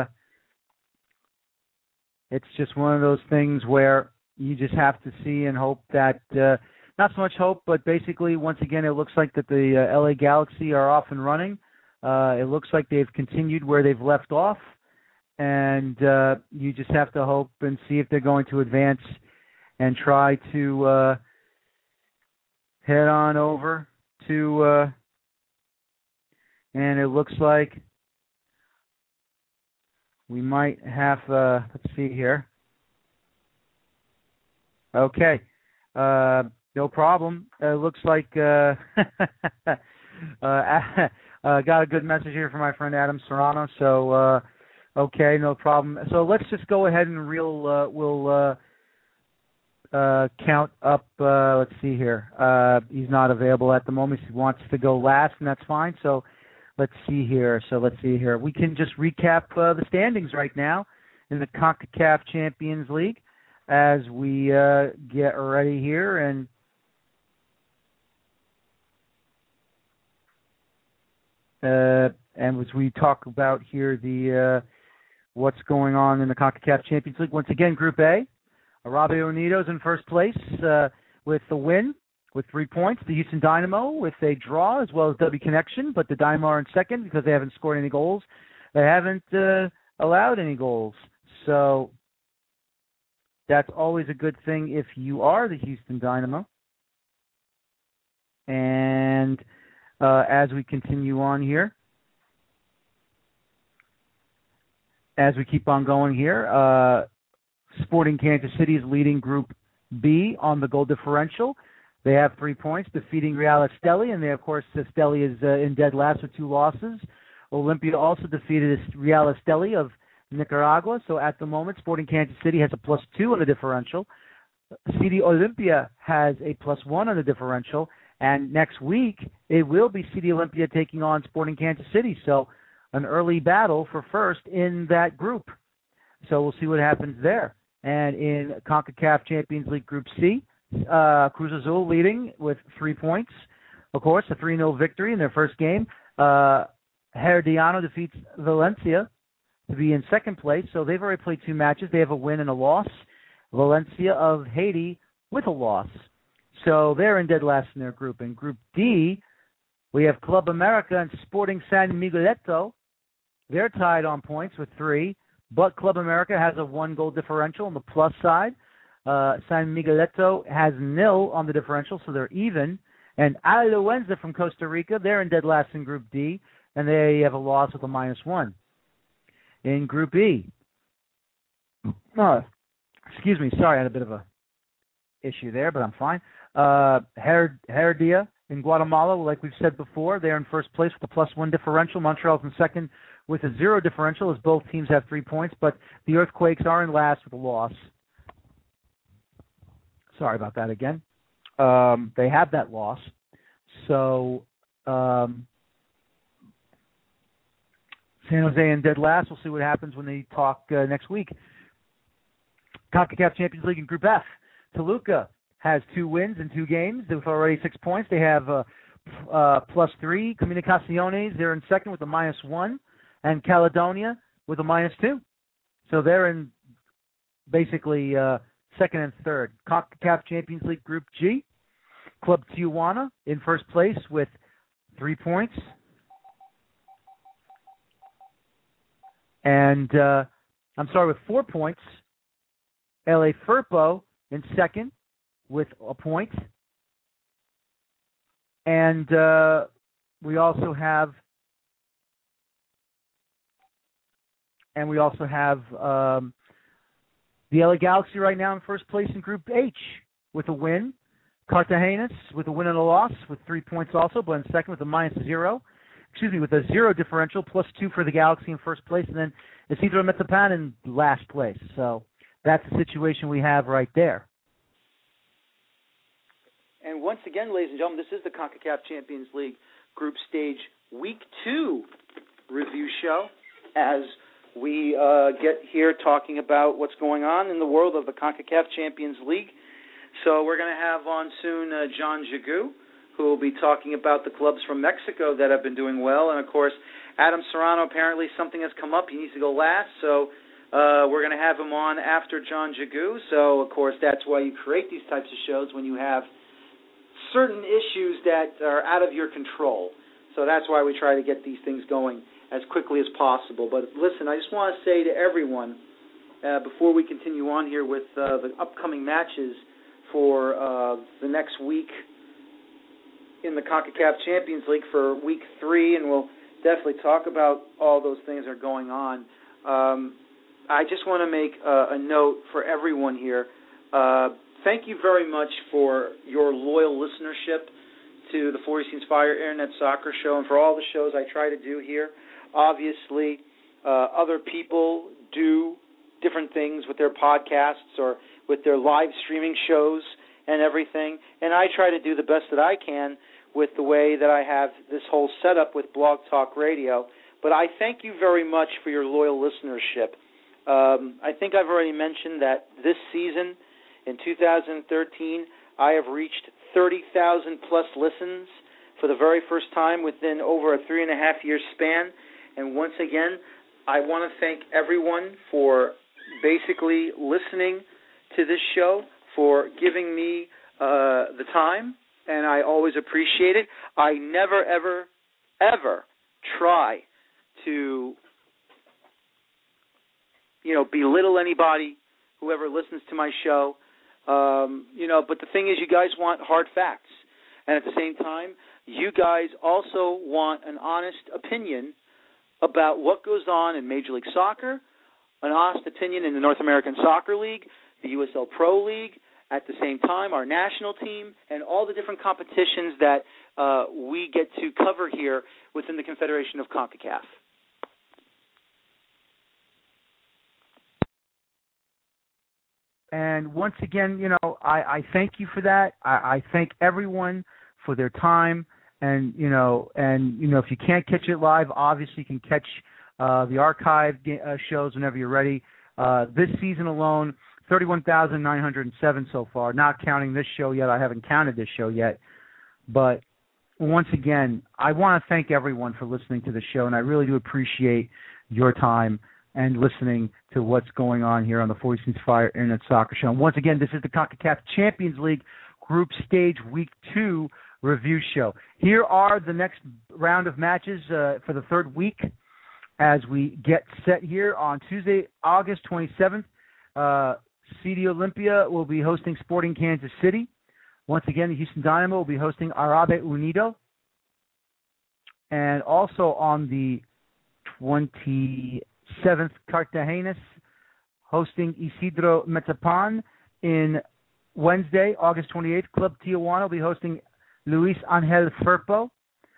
it's just one of those things where you just have to see and hope that not so much hope, but basically once again it looks like that the LA Galaxy are off and running. It looks like they've continued where they've left off. And you just have to hope and see if they're going to advance and try to head on over to and it looks like we might have, let's see here. Okay. No problem. It looks like got a good message here from my friend Adam Serrano, so okay, no problem. So let's just go ahead and we'll count up. Let's see here. He's not available at the moment. He wants to go last, and that's fine. So let's see here. We can just recap the standings right now in the CONCACAF Champions League as we get ready here. And as we talk about here the what's going on in the CONCACAF Champions League. Once again, Group A, Arabia Unidos in first place with the win with 3 points. The Houston Dynamo with a draw, as well as W Connection, but the Dynamo are in second because they haven't scored any goals. They haven't allowed any goals. So that's always a good thing if you are the Houston Dynamo. And as we continue on here, as we keep on going here, Sporting Kansas City is leading Group B on the goal differential. They have 3 points, defeating Real Esteli, and they, of course, Esteli is in dead last with 2 losses. Olympia also defeated Real Esteli of Nicaragua, so at the moment, Sporting Kansas City has a +2 on the differential. CD Olympia has a +1 on the differential, and next week, it will be CD Olympia taking on Sporting Kansas City, so an early battle for first in that group. So we'll see what happens there. And in CONCACAF Champions League Group C, Cruz Azul leading with 3 points. Of course, a 3-0 victory in their first game. Herediano defeats Valencia to be in second place. So they've already played 2 matches. They have a win and a loss. Valencia of Haiti with a loss. So they're in dead last in their group. In Group D, we have Club America and Sporting San Miguelito. They're tied on points with 3. But Club America has a 1-goal differential on the plus side. San Miguelito has 0 on the differential, so they're even. And Alajuelense from Costa Rica, they're in dead last in Group D, and they have a loss with a -1. In Group E, excuse me, sorry, I had a bit of a issue there, but I'm fine. Heredia in Guatemala, like we've said before, they're in first place with a +1 differential. Montreal's in second with a 0 differential, as both teams have 3 points, but the Earthquakes are in last with a loss. Sorry about that again. They have that loss. So San Jose in dead last. We'll see what happens when they talk next week. CONCACAF Champions League in Group F. Toluca has 2 wins in 2 games. They've already 6 points. They have +3. Comunicaciones, they're in second with a -1. And Caledonia with a -2. So they're in basically second and third. CONCACAF Champions League Group G. Club Tijuana in first place with 3 points. And, with 4 points. LA Firpo in second with a point. And we also have the LA Galaxy right now in first place in Group H with a win. Cartagenas with a win and a loss with 3 points also, but in second with a -0. With a 0 differential, +2 for the Galaxy in first place, and then Isidro Metapan in last place. So that's the situation we have right there. And once again, ladies and gentlemen, this is the CONCACAF Champions League Group Stage Week 2 review show as we get here talking about what's going on in the world of the CONCACAF Champions League. So we're going to have on soon John Jagu, who will be talking about the clubs from Mexico that have been doing well. And, of course, Adam Serrano, apparently something has come up. He needs to go last. So we're going to have him on after John Jagu. So, of course, that's why you create these types of shows, when you have certain issues that are out of your control. So that's why we try to get these things going as quickly as possible. But listen, I just want to say to everyone, before we continue on here with the upcoming matches for the next week in the CONCACAF Champions League for Week 3, and we'll definitely talk about all those things that are going on. I just want to make a note for everyone here. Thank you very much for your loyal listenership to the 40 Scenes Fire Internet Soccer Show and for all the shows I try to do here. Obviously, other people do different things with their podcasts or with their live streaming shows and everything, and I try to do the best that I can with the way that I have this whole setup with Blog Talk Radio. But I thank you very much for your loyal listenership. I think I've already mentioned that this season, in 2013, I have reached 30,000-plus listens for the very first time within over a 3.5-year span. And once again, I want to thank everyone for basically listening to this show, for giving me the time and I always appreciate it. I never, ever, ever try to, belittle anybody, whoever listens to my show. But the thing is, you guys want hard facts. And at the same time, you guys also want an honest opinion about what goes on in Major League Soccer, an honest opinion in the North American Soccer League, the USL Pro League, at the same time, our national team, and all the different competitions that we get to cover here within the Confederation of CONCACAF. And once again, I thank you for that. I thank everyone for their time. And if you can't catch it live, obviously you can catch the archive shows whenever you're ready. This season alone, 31,907 so far, not counting this show yet. I haven't counted this show yet. But once again, I want to thank everyone for listening to the show, and I really do appreciate your time and listening to what's going on here on the 40 Seasons Fire Internet Soccer Show. And once again, this is the CONCACAF Champions League Group Stage Week 2 review show. Here are the next round of matches for the third week as we get set here on Tuesday, August 27th. CD Olympia will be hosting Sporting Kansas City. Once again, the Houston Dynamo will be hosting Arabe Unido. And also on the 27th, Cartagenas hosting Isidro Metapan. In Wednesday, August 28th, Club Tijuana will be hosting Luis Angel Firpo.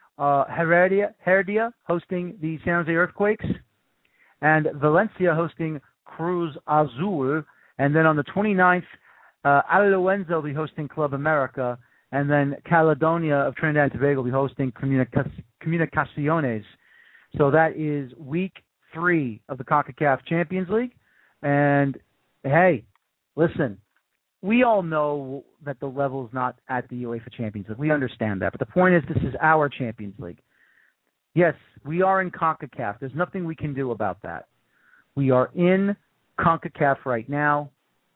Heredia hosting the San Jose Earthquakes. And Valencia hosting Cruz Azul. And then on the 29th, Alajuelense will be hosting Club America. And then Caledonia of Trinidad and Tobago will be hosting Comunicaciones. So that is week 3 of the CONCACAF Champions League. And, hey, listen, we all know that the level's not at the UEFA Champions League. We understand that. But the point is, this is our Champions League. Yes, we are in CONCACAF. There's nothing we can do about that. We are in CONCACAF right now,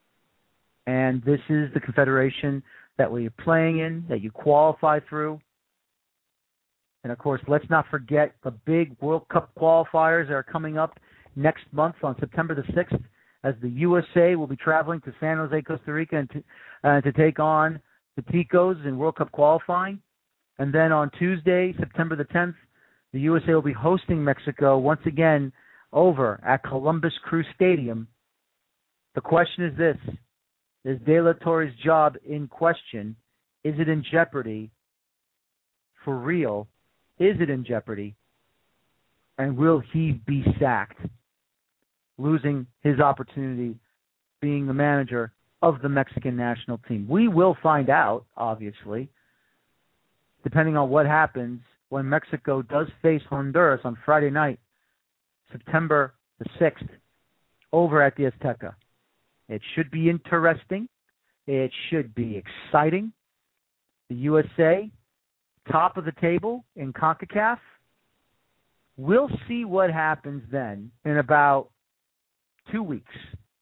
and this is the confederation that we're playing in, that you qualify through. And, of course, let's not forget the big World Cup qualifiers that are coming up next month on September the 6th, as the USA will be traveling to San Jose, Costa Rica, and to take on the Ticos in World Cup qualifying. And then on Tuesday, September the 10th, the USA will be hosting Mexico once again over at Columbus Crew Stadium. The question is this: is De La Torre's job in question? Is it in jeopardy? For real? Is it in jeopardy? And will he be sacked, losing his opportunity being the manager of the Mexican national team? We will find out, obviously, depending on what happens when Mexico does face Honduras on Friday night, September the 6th, over at the Azteca. It should be interesting. It should be exciting. The USA, top of the table in CONCACAF. We'll see what happens then in about 2 weeks.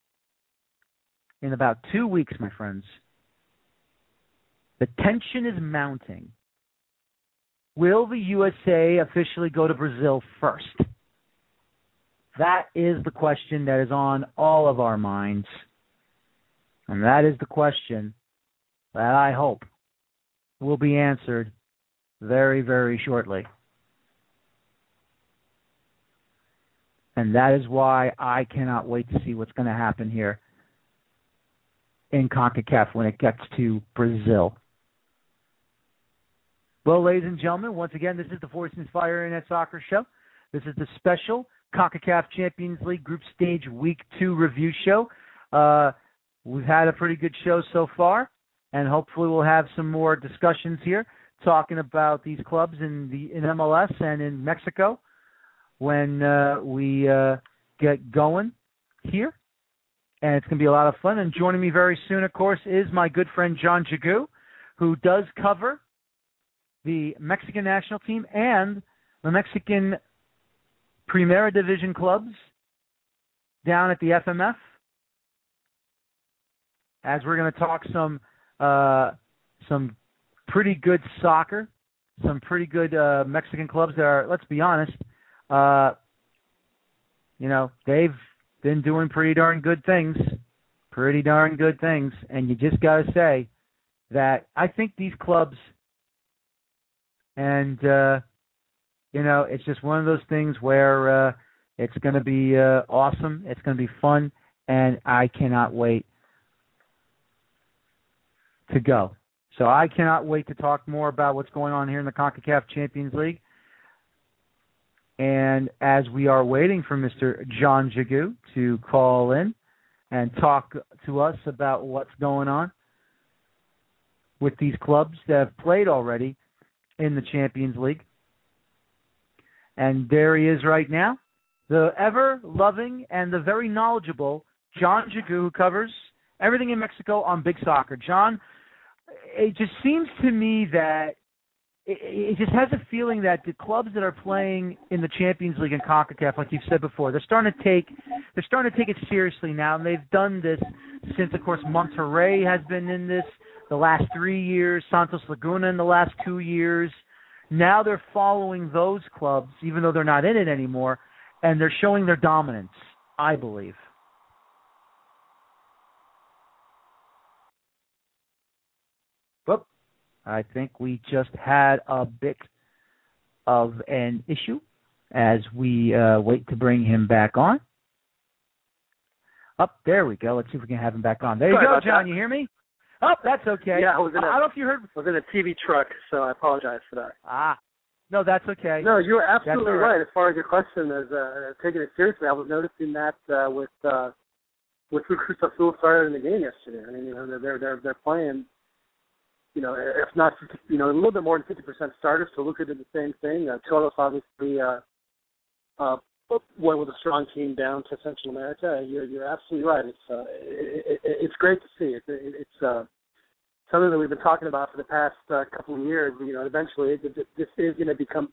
In about 2 weeks, my friends, the tension is mounting. Will the USA officially go to Brazil first? That is the question that is on all of our minds. And that is the question that I hope will be answered very, very shortly. And that is why I cannot wait to see what's going to happen here in CONCACAF when it gets to Brazil. Well, ladies and gentlemen, once again, this is the Four Seasons Fire Internet Soccer Show. This is the special CONCACAF Champions League Group Stage Week 2 review show. We've had a pretty good show so far, and hopefully we'll have some more discussions here talking about these clubs in MLS and in Mexico when we get going here. And it's going to be a lot of fun. And joining me very soon, of course, is my good friend John Jagu, who does cover the Mexican national team and the Mexican Primera Division clubs down at the FMF, as we're going to talk some pretty good soccer, some pretty good Mexican clubs that are, let's be honest, they've been doing pretty darn good things, and you just got to say that I think these clubs, and, it's just one of those things where it's going to be awesome, it's going to be fun, and I cannot wait to go. So I cannot wait to talk more about what's going on here in the CONCACAF Champions League. And as we are waiting for Mr. John Jagu to call in and talk to us about what's going on with these clubs that have played already in the Champions League. And there he is right now, the ever-loving and the very knowledgeable John Jagu, who covers everything in Mexico on Big Soccer. John, it just seems to me that it just has a feeling that the clubs that are playing in the Champions League and CONCACAF, like you've said before, they're starting to take it seriously now, and they've done this since, of course, Monterrey has been in this the last 3 years, Santos Laguna in the last 2 years. Now they're following those clubs, even though they're not in it anymore, and they're showing their dominance, I believe. Whoop. I think we just had a bit of an issue as we wait to bring him back on. Up, there we go. Let's see if we can have him back on. There you go, John. You hear me? Oh, that's okay. Yeah, I don't know if you heard. I was in a TV truck, so I apologize for that. No, that's okay. No, you're absolutely right. As far as your question is taking it seriously, I was noticing that with Cruz Azul started in the game yesterday. I mean, they're playing, if not, a little bit more than 50% starters. So Luka did the same thing. Toros obviously went with a strong team down to Central America. You're absolutely right. It's great to see. It's something that we've been talking about for the past couple of years. Eventually this is going to become,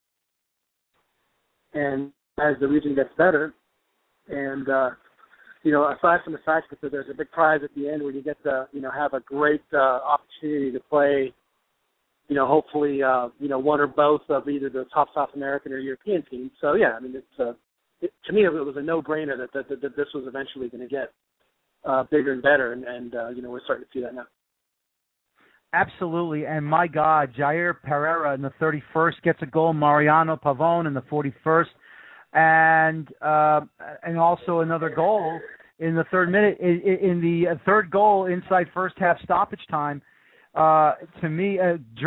and as the region gets better, and aside from the fact that there's a big prize at the end where you get to have a great opportunity to play, hopefully one or both of either the top South American or European teams. So yeah, I mean to me it was a no-brainer that this was eventually going to get bigger and better, and we're starting to see that now. Absolutely, and my God, Jair Pereira in the 31st gets a goal. Mariano Pavón in the 41st, and also another goal in the third minute. In the third goal inside first half stoppage time. To me,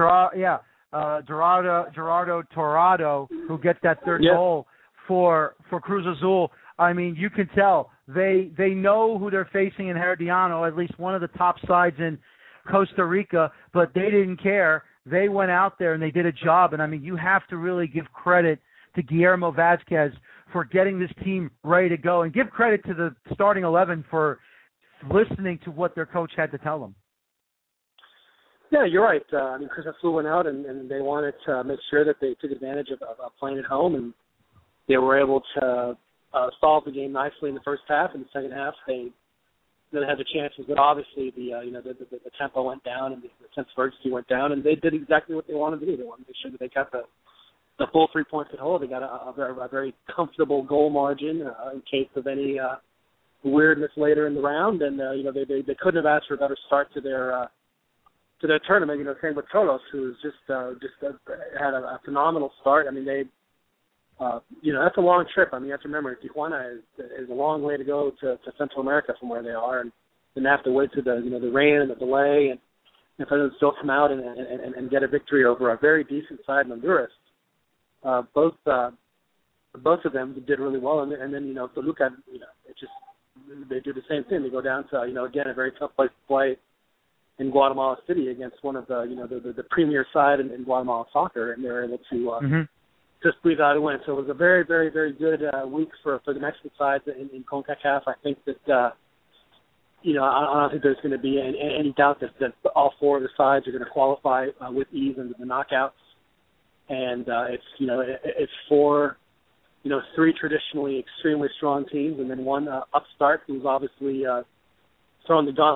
Gerardo Torrado, who gets that third goal for Cruz Azul. I mean, you can tell they know who they're facing in Herediano, at least one of the top sides in Costa Rica, but they didn't care. They went out there and they did a job. And I mean, you have to really give credit to Guillermo Vázquez for getting this team ready to go, and give credit to the starting 11 for listening to what their coach had to tell them. Yeah, you're right. I mean, Cruz Azul went out and they wanted to make sure that they took advantage of playing at home, and they were able to solve the game nicely in the first half. In the second half, they had the chances, but obviously the tempo went down and the sense of urgency went down, and they did exactly what they wanted to do. They wanted to make sure that they got the full 3 points at home. They got a very comfortable goal margin in case of any weirdness later in the round, and they couldn't have asked for a better start to their tournament. Same with Toros, who's just had a phenomenal start. I mean, that's a long trip. I mean, you have to remember, Tijuana is a long way to go to Central America from where they are, and then they have to wait through the rain and the delay, and for them to still come out and get a victory over a very decent side in Honduras. Both of them did really well, and then if you look at they do the same thing. They go down to again a very tough place to play in Guatemala City against one of the premier side in Guatemala soccer, and they're able to just breathe out a win. So it was a very, very, very good week for the Mexican side in CONCACAF. I think that I don't think there's going to be any doubt that all four of the sides are going to qualify with ease into the knockouts. And it's four, three traditionally extremely strong teams, and then one upstart who's obviously throwing the gauntlet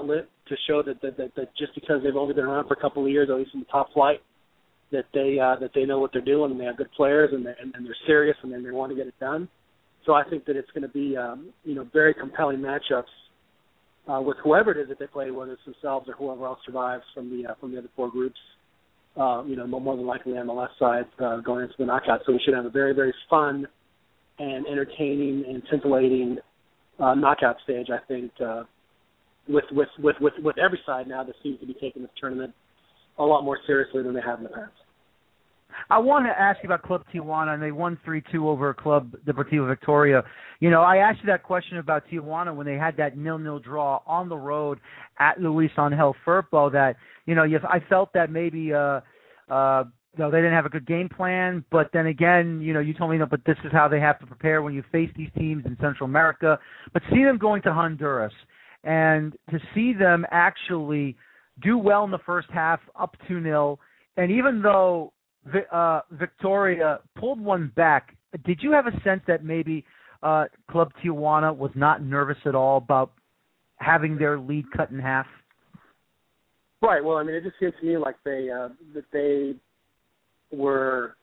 show that just because they've only been around for a couple of years, at least in the top flight, that they know what they're doing and they have good players and they're serious and they want to get it done. So I think that it's going to be very compelling matchups with whoever it is that they play, whether it's themselves or whoever else survives from the other four groups. More than likely on the left side going into the knockout. So we should have a very, very fun and entertaining and scintillating knockout stage. I think with every side now that seems to be taking this tournament a lot more seriously than they have in the past. I want to ask you about Club Tijuana, and they won 3-2 over Club Deportivo Victoria. I asked you that question about Tijuana when they had that 0-0 draw on the road at Luis Angel Firpo. That I felt that maybe they didn't have a good game plan, but then again, you told me but this is how they have to prepare when you face these teams in Central America. But see them going to Honduras and to see them actually do well in the first half, up 2-0, and even though Victoria pulled one back, did you have a sense that maybe Club Tijuana was not nervous at all about having their lead cut in half? Right. Well, it just seemed to me like they were,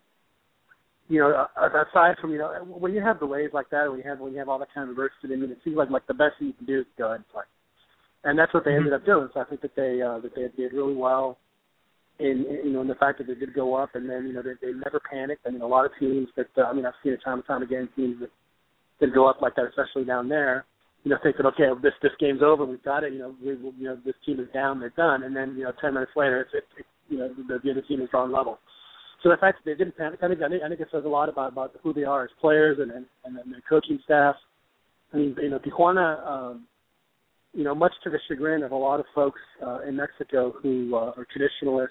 aside from when you have delays like that, when you have all that kind of adversity, it seems like the best thing you can do is go ahead and play, and that's what they ended up doing. So I think that they did really well. In the fact that they did go up, and then they never panicked. A lot of teams that I've seen it time and time again, teams that go up like that, especially down there, think that okay, this game's over, we've got it. This team is down, they're done, and then 10 minutes later, the other team is on level. So the fact that they didn't panic, I think it says a lot about who they are as players and their coaching staff. Tijuana, much to the chagrin of a lot of folks in Mexico who are traditionalists.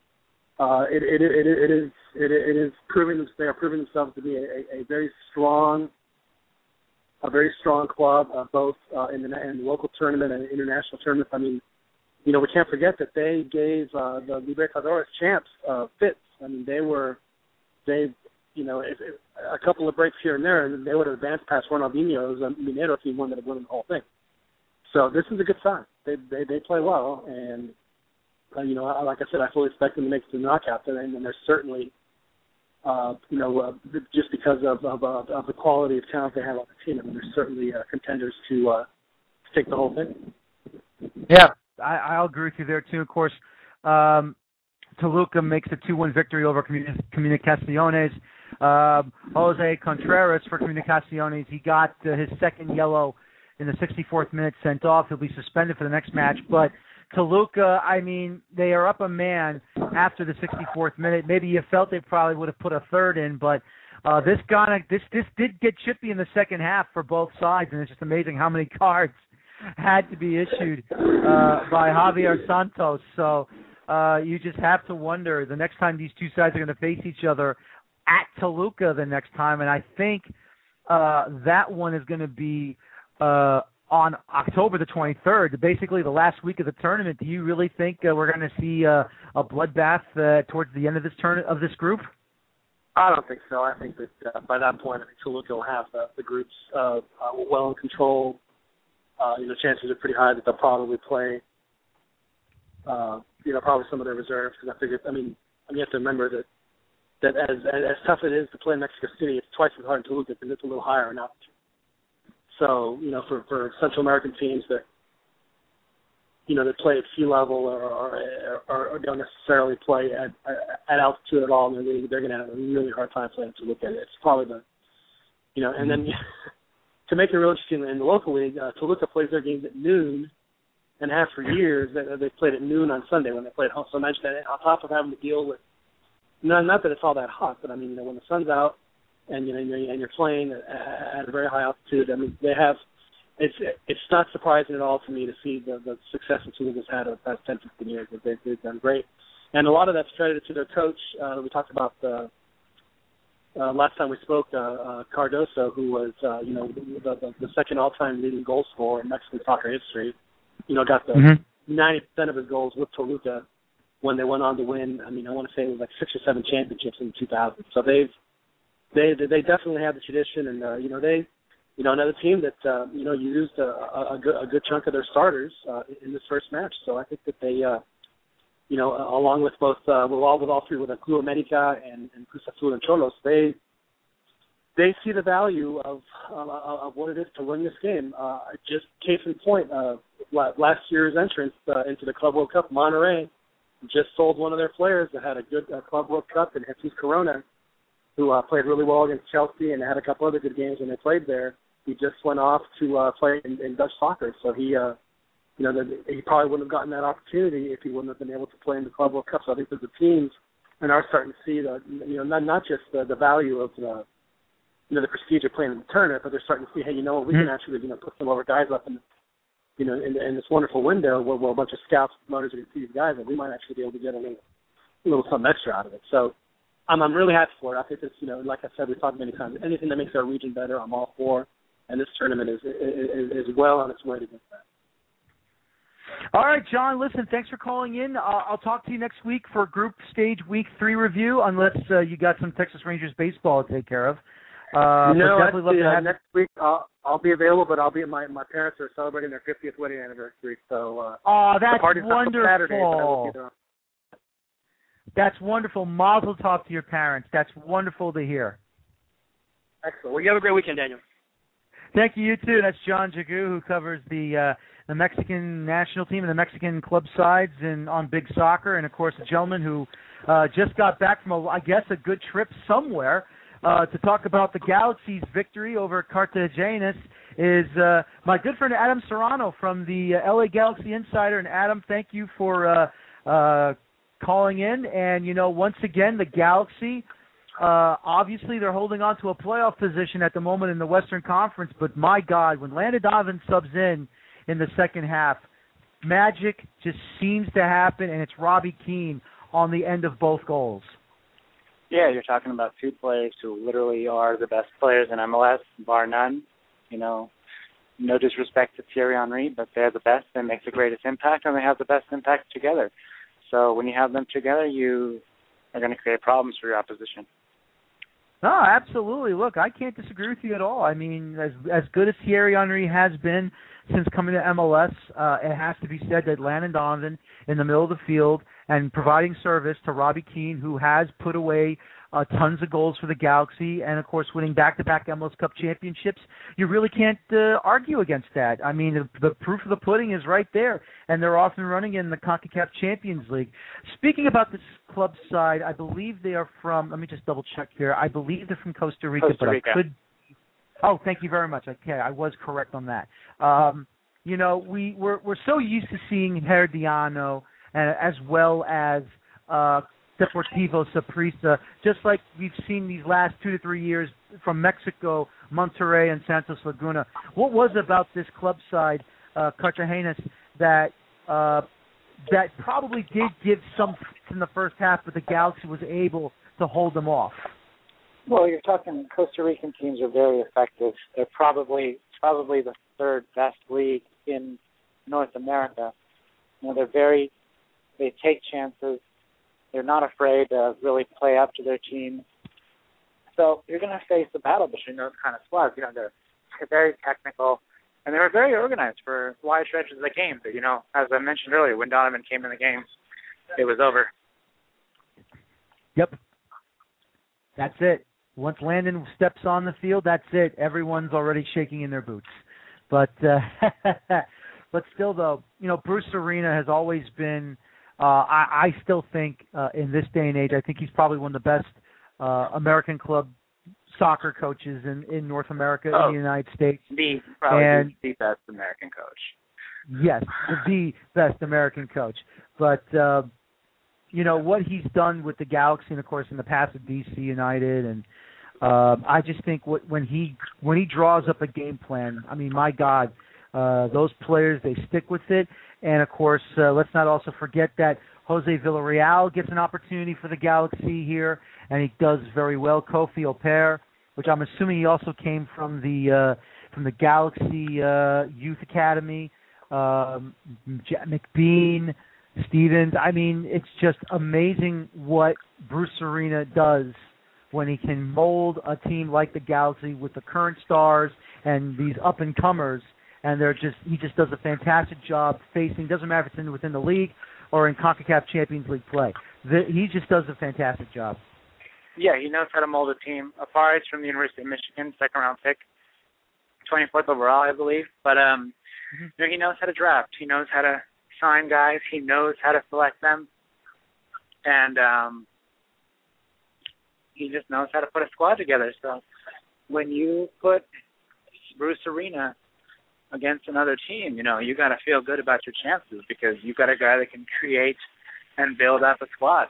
It is proving they are proving themselves to be a very strong club, both in the local tournament and international tournaments. We can't forget that they gave the Libertadores champs fits. A couple of breaks here and there, and they would have advanced past Ronaldinho's Minero team, one that would have won the whole thing. So this is a good sign. They play well, and like I said, I fully expect them to make it to the knockout, and they're certainly, just because of the quality of talent they have on the team, they're certainly contenders to take the whole thing. Yeah, I'll agree with you there too. Of course, Toluca makes a 2-1 victory over Comunicaciones. Jose Contreras for Comunicaciones, he got his second yellow in the 64th minute, sent off. He'll be suspended for the next match. But Toluca, they are up a man after the 64th minute. Maybe you felt they probably would have put a third in, but this did get chippy in the second half for both sides, and it's just amazing how many cards had to be issued by Javier Santos. So you just have to wonder the next time these two sides are going to face each other at Toluca the next time, and I think that one is going to be on October the 23rd, basically the last week of the tournament. Do you really think we're going to see a bloodbath towards the end of this group? I don't think so. I think that by that point, Toluca will have the groups well in control. Chances are pretty high that they'll probably play, probably some of their reserves. Because I figure, you have to remember that as tough it is to play in Mexico City, it's twice as hard in Toluca because it's a little higher in altitude. So, for Central American teams that, that play at sea level or don't necessarily play at altitude at all, they're going to have a really hard time playing to look at it. It's probably and then to make it real interesting, in the local league, Toluca plays their games at noon, and have for years. They've played at noon on Sunday when they play at home. So imagine that on top of having to deal with, not that it's all that hot, but when the sun's out, and you're playing at a very high altitude. They have. It's not surprising at all to me to see the success that Toluca's had over the past 10, 15 years. They've done great, and a lot of that's credited to their coach. We talked about last time we spoke, Cardoso, who was the second all-time leading goal scorer in Mexican soccer history. Got the 90% of his goals with Toluca when they went on to win. I want to say it was like 6 or 7 championships in 2000. So they definitely have the tradition, and another team that used a good chunk of their starters in this first match. So I think that they, along with both with all three, with Club America and Cruz Azul and Xolos, they see the value of what it is to win this game. Just case in point, last year's entrance into the Club World Cup, Monterrey just sold one of their players that had a good Club World Cup, and Jesus Corona, who played really well against Chelsea and had a couple other good games when they played there. He just went off to play in Dutch soccer, so he probably wouldn't have gotten that opportunity if he wouldn't have been able to play in the Club World Cup. So I think that the teams and are starting to see not just the value of the prestige of playing in the tournament, but they're starting to see, hey, we can actually put some of our guys up in this wonderful window where a bunch of scouts, promoters are going to see these guys, and we might actually be able to get a little something extra out of it. So I'm really happy for it. I think it's, like I said, we've talked many times, anything that makes our region better, I'm all for. And this tournament is well on its way to get that. All right, John, listen, thanks for calling in. I'll talk to you next week for Group Stage Week 3 review, unless you got some Texas Rangers baseball to take care of. Next week I'll be available, but I'll be my parents are celebrating their 50th wedding anniversary, so that's wonderful. Saturday, but I will be there. That's wonderful. Mazel tov to your parents. That's wonderful to hear. Excellent. Well, you have a great weekend, Daniel. Thank you, you too. That's John Jagu, who covers the Mexican national team and the Mexican club sides on Big Soccer, and of course a gentleman who just got back from a good trip somewhere to talk about the Galaxy's victory over Cartagenas is my good friend Adam Serrano from the LA Galaxy Insider. And Adam, thank you for calling in. And once again, the Galaxy. Obviously, they're holding on to a playoff position at the moment in the Western Conference, but my God, when Landon Donovan subs in the second half, magic just seems to happen, and it's Robbie Keane on the end of both goals. Yeah, you're talking about two players who literally are the best players in MLS, bar none. No disrespect to Thierry Henry, but they're the best. They make the greatest impact, and they have the best impact together. So when you have them together, you are going to create problems for your opposition. No, absolutely. Look, I can't disagree with you at all. I mean, as good as Thierry Henry has been since coming to MLS, it has to be said that Landon Donovan in the middle of the field and providing service to Robbie Keane, who has put away tons of goals for the Galaxy and, of course, winning back-to-back MLS Cup championships, you really can't argue against that. I mean, the proof of the pudding is right there, and they're off and running in the CONCACAF Champions League. Speaking about this club side, I believe they are from, let me just double-check here, I believe they're from Costa Rica. Costa Rica. But I could. Oh, thank you very much. Okay, I was correct on that. We're so used to seeing Herediano as well as Deportivo Saprissa, just like we've seen these last 2 to 3 years from Mexico, Monterrey, and Santos Laguna. What was about this club side, Cartagenas, that probably did give some in the first half, but the Galaxy was able to hold them off? Well, you're talking Costa Rican teams are very effective. They're probably the third best league in North America. They take chances. They're not afraid to really play up to their team. So you're going to face the battle between those kind of squads. They're very technical, and they were very organized for wide stretches of the game. But, as I mentioned earlier, when Donovan came in the game, it was over. Yep. That's it. Once Landon steps on the field, that's it. Everyone's already shaking in their boots. But still, though, Bruce Arena has always been, I still think in this day and age, I think he's probably one of the best American club soccer coaches in North America, in the United States. The best American coach. Yes, the best American coach. But, what he's done with the Galaxy, and, of course, in the past with D.C. United, and I just think when he draws up a game plan, I mean, my God, those players, they stick with it. And, of course, let's not also forget that Jose Villarreal gets an opportunity for the Galaxy here, and he does very well. Kofi Opere, which I'm assuming he also came from the Galaxy Youth Academy, McBean, Stevens. I mean, it's just amazing what Bruce Arena does when he can mold a team like the Galaxy with the current stars and these up-and-comers, and he just does a fantastic job facing, doesn't matter if it's within the league or in CONCACAF Champions League play. He just does a fantastic job. Yeah, he knows how to mold a team. Apares from the University of Michigan, second-round pick, 24th overall, I believe. But he knows how to draft. He knows how to sign guys. He knows how to select them. And he just knows how to put a squad together. So when you put Bruce Arena against another team, you got to feel good about your chances because you've got a guy that can create and build up a squad.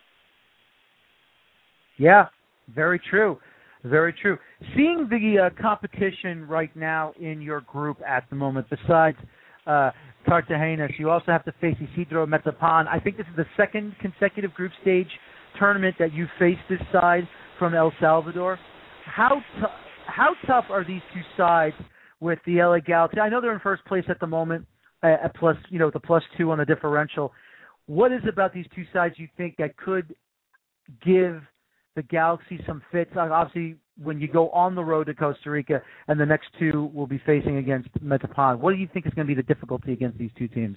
Yeah, very true. Very true. Seeing the competition right now in your group at the moment, besides Cartagenas, you also have to face Isidro Metapan. I think this is the second consecutive group stage tournament that you faced this side from El Salvador. How tough are these two sides with the LA Galaxy? I know they're in first place at the moment, at plus, the +2 on the differential. What is it about these two sides you think that could give the Galaxy some fits? Obviously, when you go on the road to Costa Rica, and the next two will be facing against Metapan, what do you think is going to be the difficulty against these two teams?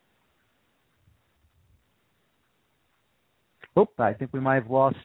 I think we might have lost.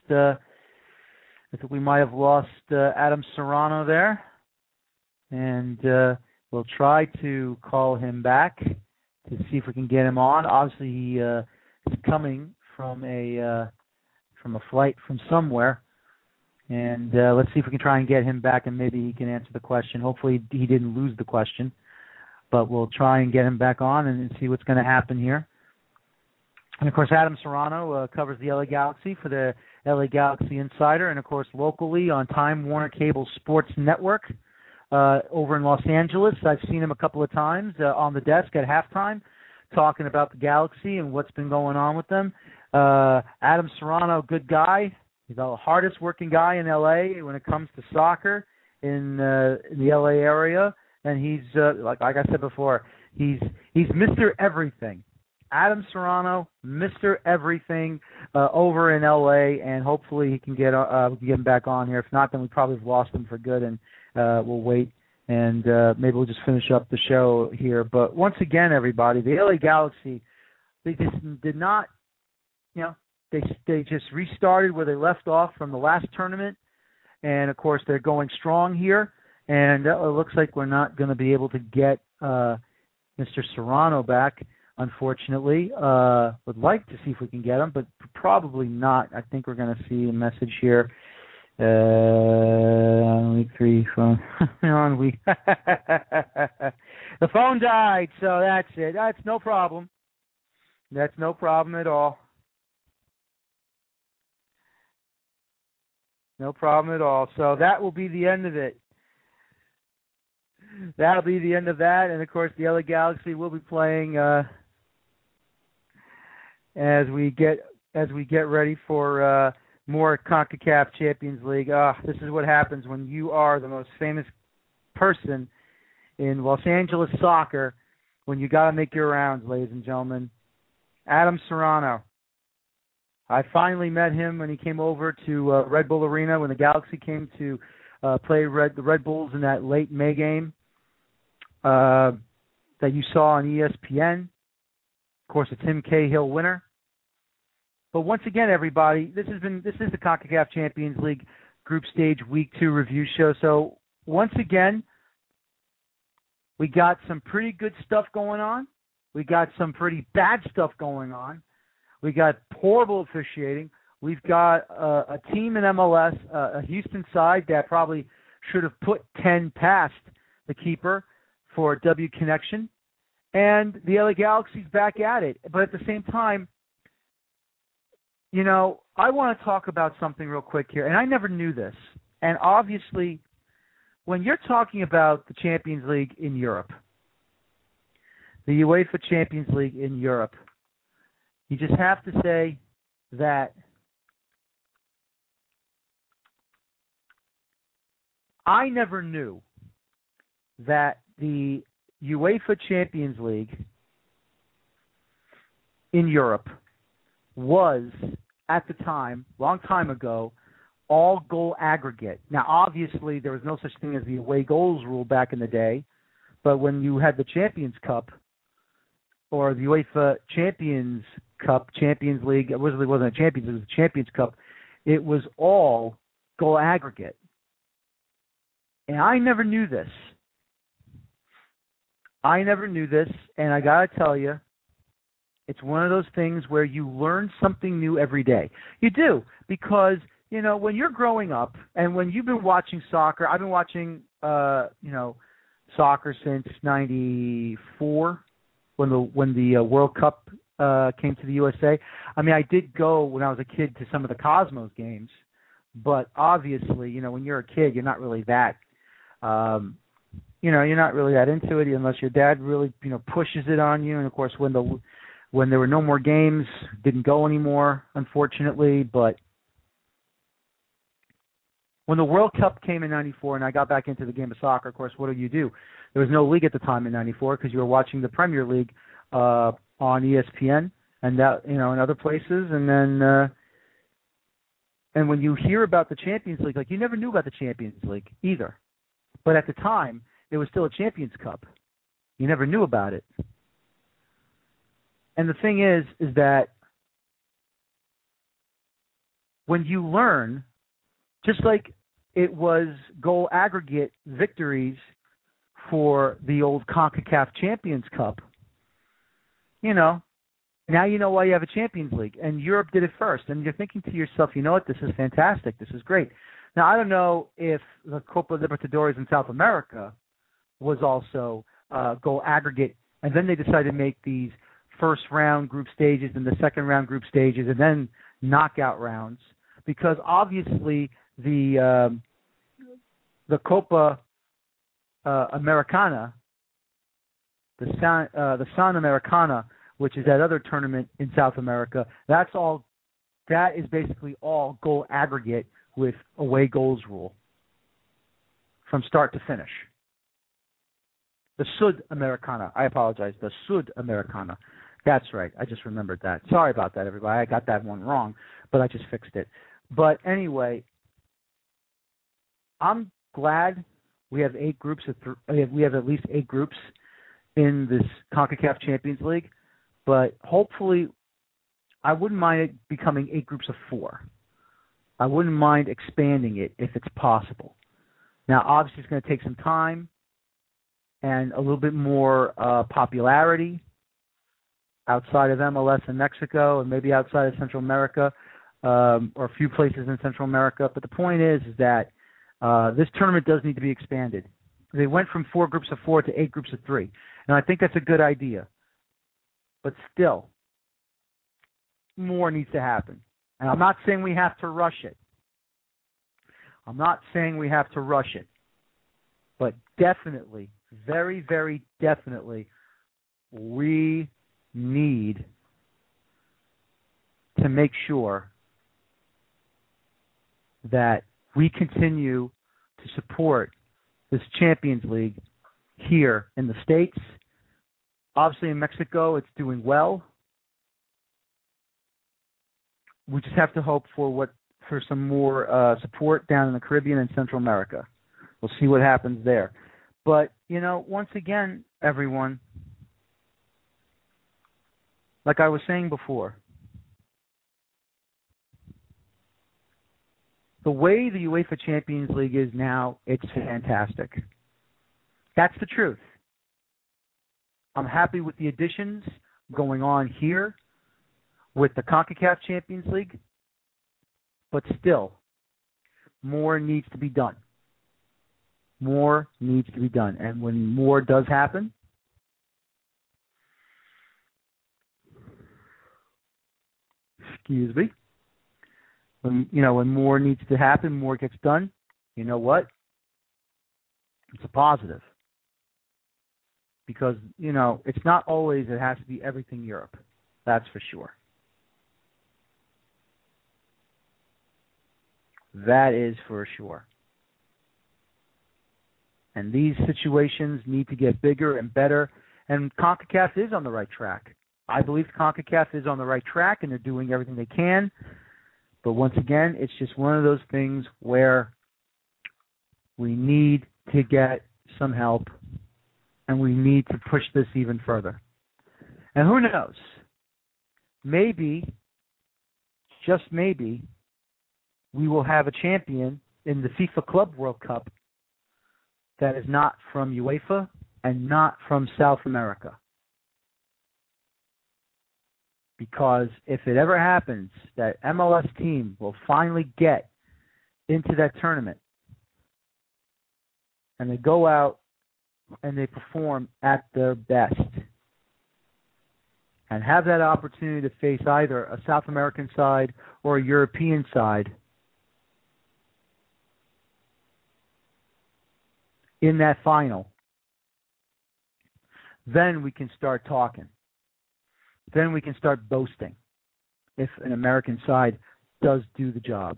Adam Serrano there, and we'll try to call him back to see if we can get him on. Obviously, he is coming from a flight from somewhere, and let's see if we can try and get him back, and maybe he can answer the question. Hopefully, he didn't lose the question, but we'll try and get him back on and see what's going to happen here. And, of course, Adam Serrano covers the LA Galaxy for the LA Galaxy Insider, and, of course, locally on Time Warner Cable Sports Network over in Los Angeles. I've seen him a couple of times on the desk at halftime talking about the Galaxy and what's been going on with them. Adam Serrano, good guy. He's the hardest working guy in LA when it comes to soccer in the LA area, and he's like I said before, he's Mr. Everything. Adam Serrano, Mr. Everything over in LA, and hopefully he can get him back on here. If not, then we probably have lost him for good, and we'll wait, and maybe we'll just finish up the show here. But once again, everybody, the LA Galaxy, they just did not, they just restarted where they left off from the last tournament, and of course they're going strong here, and it looks like we're not going to be able to get Mr. Serrano back. Unfortunately, would like to see if we can get him, but probably not. I think we're going to see a message here. Week 3 phone on week. The phone died, so that's it. That's no problem. That's no problem at all. No problem at all. So that will be the end of it. That'll be the end of that, and of course the LA Galaxy will be playing as we get ready for more CONCACAF Champions League. This is what happens when you are the most famous person in Los Angeles soccer, when you got to make your rounds, ladies and gentlemen. Adam Serrano. I finally met him when he came over to Red Bull Arena when the Galaxy came to play the Red Bulls in that late May game that you saw on ESPN. Of course, a Tim Cahill winner. But once again, everybody, this is the CONCACAF Champions League Group Stage Week 2 review show. So once again, we got some pretty good stuff going on. We got some pretty bad stuff going on. We got horrible officiating. We've got a team in MLS, a Houston side that probably should have put 10 past the keeper for W Connection. And the LA Galaxy's back at it. But at the same time, I want to talk about something real quick here. And I never knew this. And obviously, when you're talking about the Champions League in Europe, the UEFA Champions League in Europe, you just have to say that I never knew that the UEFA Champions League in Europe was, at the time, long time ago, all goal aggregate. Now, obviously, there was no such thing as the away goals rule back in the day, but when you had the Champions Cup or the UEFA Champions Cup, Champions League, it wasn't a Champions, it was the Champions Cup, it was all goal aggregate. And I never knew this. And I got to tell you, it's one of those things where you learn something new every day. You do, because, you know, when you're growing up and when you've been watching soccer, I've been watching, soccer since '94 when the World Cup came to the USA. I mean, I did go when I was a kid to some of the Cosmos games, but obviously, you know, when you're a kid, you're not really that, you're not really that into it unless your dad really, pushes it on you. And of course, when there were no more games, didn't go anymore, unfortunately. But when the World Cup came in '94 and I got back into the game of soccer, of course, what do? There was no league at the time in '94 because you were watching the Premier League on ESPN and that, in other places. And then, and when you hear about the Champions League, like, you never knew about the Champions League either. But at the time, there was still a Champions Cup. You never knew about it. And the thing is that when you learn, just like it was goal aggregate victories for the old CONCACAF Champions Cup, now you know why you have a Champions League. And Europe did it first. And you're thinking to yourself, you know what, this is fantastic. This is great. Now, I don't know if the Copa Libertadores in South America was also goal aggregate, and then they decided to make these first-round group stages and the second-round group stages and then knockout rounds, because obviously the Copa Americana, the San Americana, which is that other tournament in South America, that is basically all goal aggregate with away goals rule from start to finish. The Sudamericana. I apologize. The Sudamericana. That's right. I just remembered that. Sorry about that, everybody. I got that one wrong, but I just fixed it. But anyway, I'm glad we have 8 groups. We have at least 8 groups in this CONCACAF Champions League, but hopefully I wouldn't mind it becoming 8 groups of 4. I wouldn't mind expanding it if it's possible. Now, obviously, it's going to take some time and a little bit more popularity outside of MLS and Mexico, and maybe outside of Central America, or a few places in Central America. But the point is that this tournament does need to be expanded. They went from 4 groups of 4 to 8 groups of 3, and I think that's a good idea. But still, more needs to happen. And I'm not saying we have to rush it. But definitely, very, very definitely, we need to make sure that we continue to support this Champions League here in the States. Obviously, in Mexico, it's doing well. We just have to hope for some more support down in the Caribbean and Central America. We'll see what happens there. But, once again, everyone, like I was saying before, the way the UEFA Champions League is now, it's fantastic. That's the truth. I'm happy with the additions going on here with the CONCACAF Champions League, but still, more needs to be done. More needs to be done. And when more does happen, when more needs to happen, more gets done, you know what? It's a positive. Because, it's not always it has to be everything Europe. That's for sure. That is for sure. And these situations need to get bigger and better. And CONCACAF is on the right track. I believe CONCACAF is on the right track, and they're doing everything they can. But once again, it's just one of those things where we need to get some help, and we need to push this even further. And who knows? Maybe, just maybe, we will have a champion in the FIFA Club World Cup that is not from UEFA and not from South America. Because if it ever happens, that MLS team will finally get into that tournament and they go out and they perform at their best and have that opportunity to face either a South American side or a European side in that final, then we can start talking. Then we can start boasting if an American side does do the job.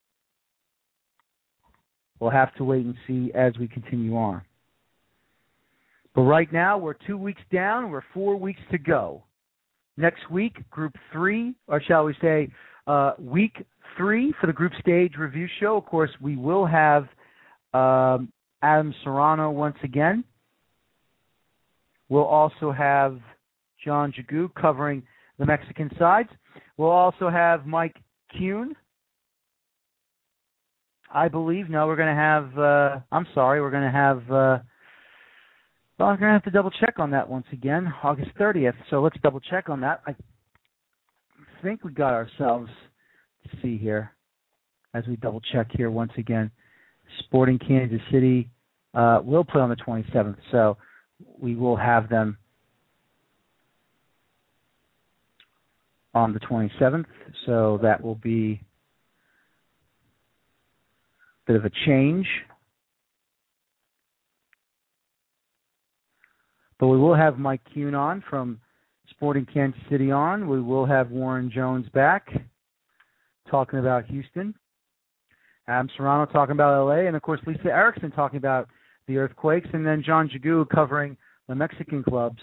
We'll have to wait and see as we continue on. But right now, we're 2 weeks down. We're 4 weeks to go. Next week, Group 3, or shall we say Week 3 for the Group Stage Review Show. Of course, we will have Adam Serrano once again. We'll also have John Jagu covering the Mexican sides. We'll also have Mike Kuhn. I believe. No, we're going to have, we're going to have, well, I'm going to have to double check on that once again, August 30th. So let's double check on that. I think we got ourselves, let's see here, as we double check here once again. Sporting Kansas City will play on the 27th, so we will have them on the 27th, so that will be a bit of a change. But we will have Mike Kuhn on from Sporting Kansas City on. We will have Warren Jones back talking about Houston. Adam Serrano talking about LA. And, of course, Lisa Erickson talking about the Earthquakes. And then John Jagu covering the Mexican clubs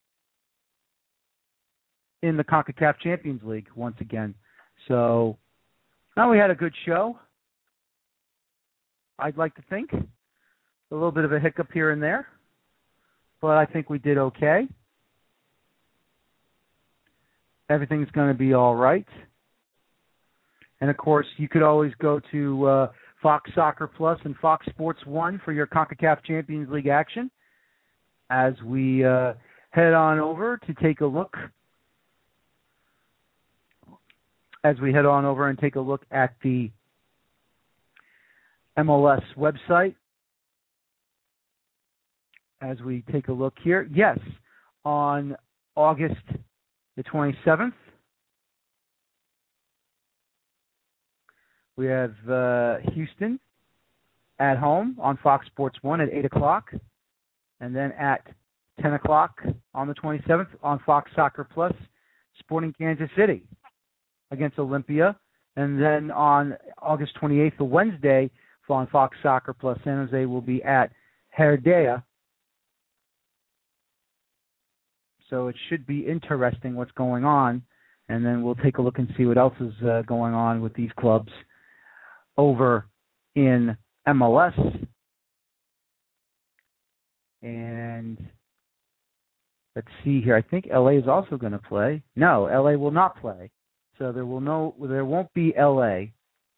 in the CONCACAF Champions League once again. So, now we had a good show. I'd like to think. A little bit of a hiccup here and there, but I think we did okay. Everything's going to be all right. And, of course, you could always go to Fox Soccer Plus and Fox Sports 1 for your CONCACAF Champions League action as we head on over to take a look. As we head on over and take a look at the MLS website. As we take a look here. Yes, on August the 27th, we have Houston at home on Fox Sports 1 at 8 o'clock. And then at 10 o'clock on the 27th on Fox Soccer Plus, Sporting Kansas City against Olympia. And then on August 28th, the Wednesday, on Fox Soccer Plus, San Jose will be at Heredia. So it should be interesting what's going on. And then we'll take a look and see what else is going on with these clubs over in MLS. And let's see here. I think LA is also going to play. No, LA will not play. So there won't be LA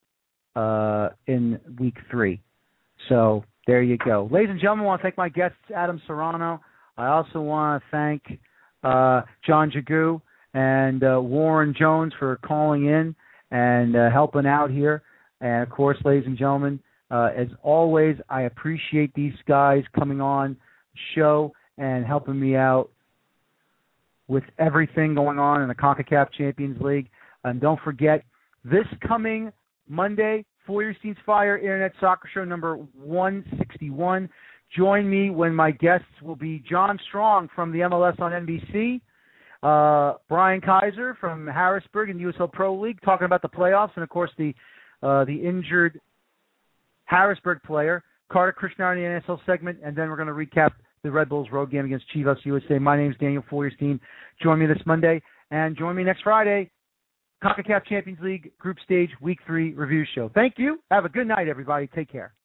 in week 3. So there you go. Ladies and gentlemen, I want to thank my guests, Adam Serrano. I also want to thank John Jagu and Warren Jones for calling in and helping out here. And, of course, ladies and gentlemen, as always, I appreciate these guys coming on the show and helping me out with everything going on in the CONCACAF Champions League. And don't forget, this coming Monday, Feuerstein's Fire Internet Soccer Show number 161. Join me when my guests will be John Strong from the MLS on NBC, Brian Kaiser from Harrisburg in the USL Pro League talking about the playoffs, and, of course, the injured Harrisburg player, Carter Krishnar in the NSL segment, and then we're going to recap the Red Bulls road game against Chivas USA. My name is Daniel Feuerstein. Join me this Monday, and join me next Friday CONCACAF Champions League Group Stage Week 3 Review Show. Thank you. Have a good night, everybody. Take care.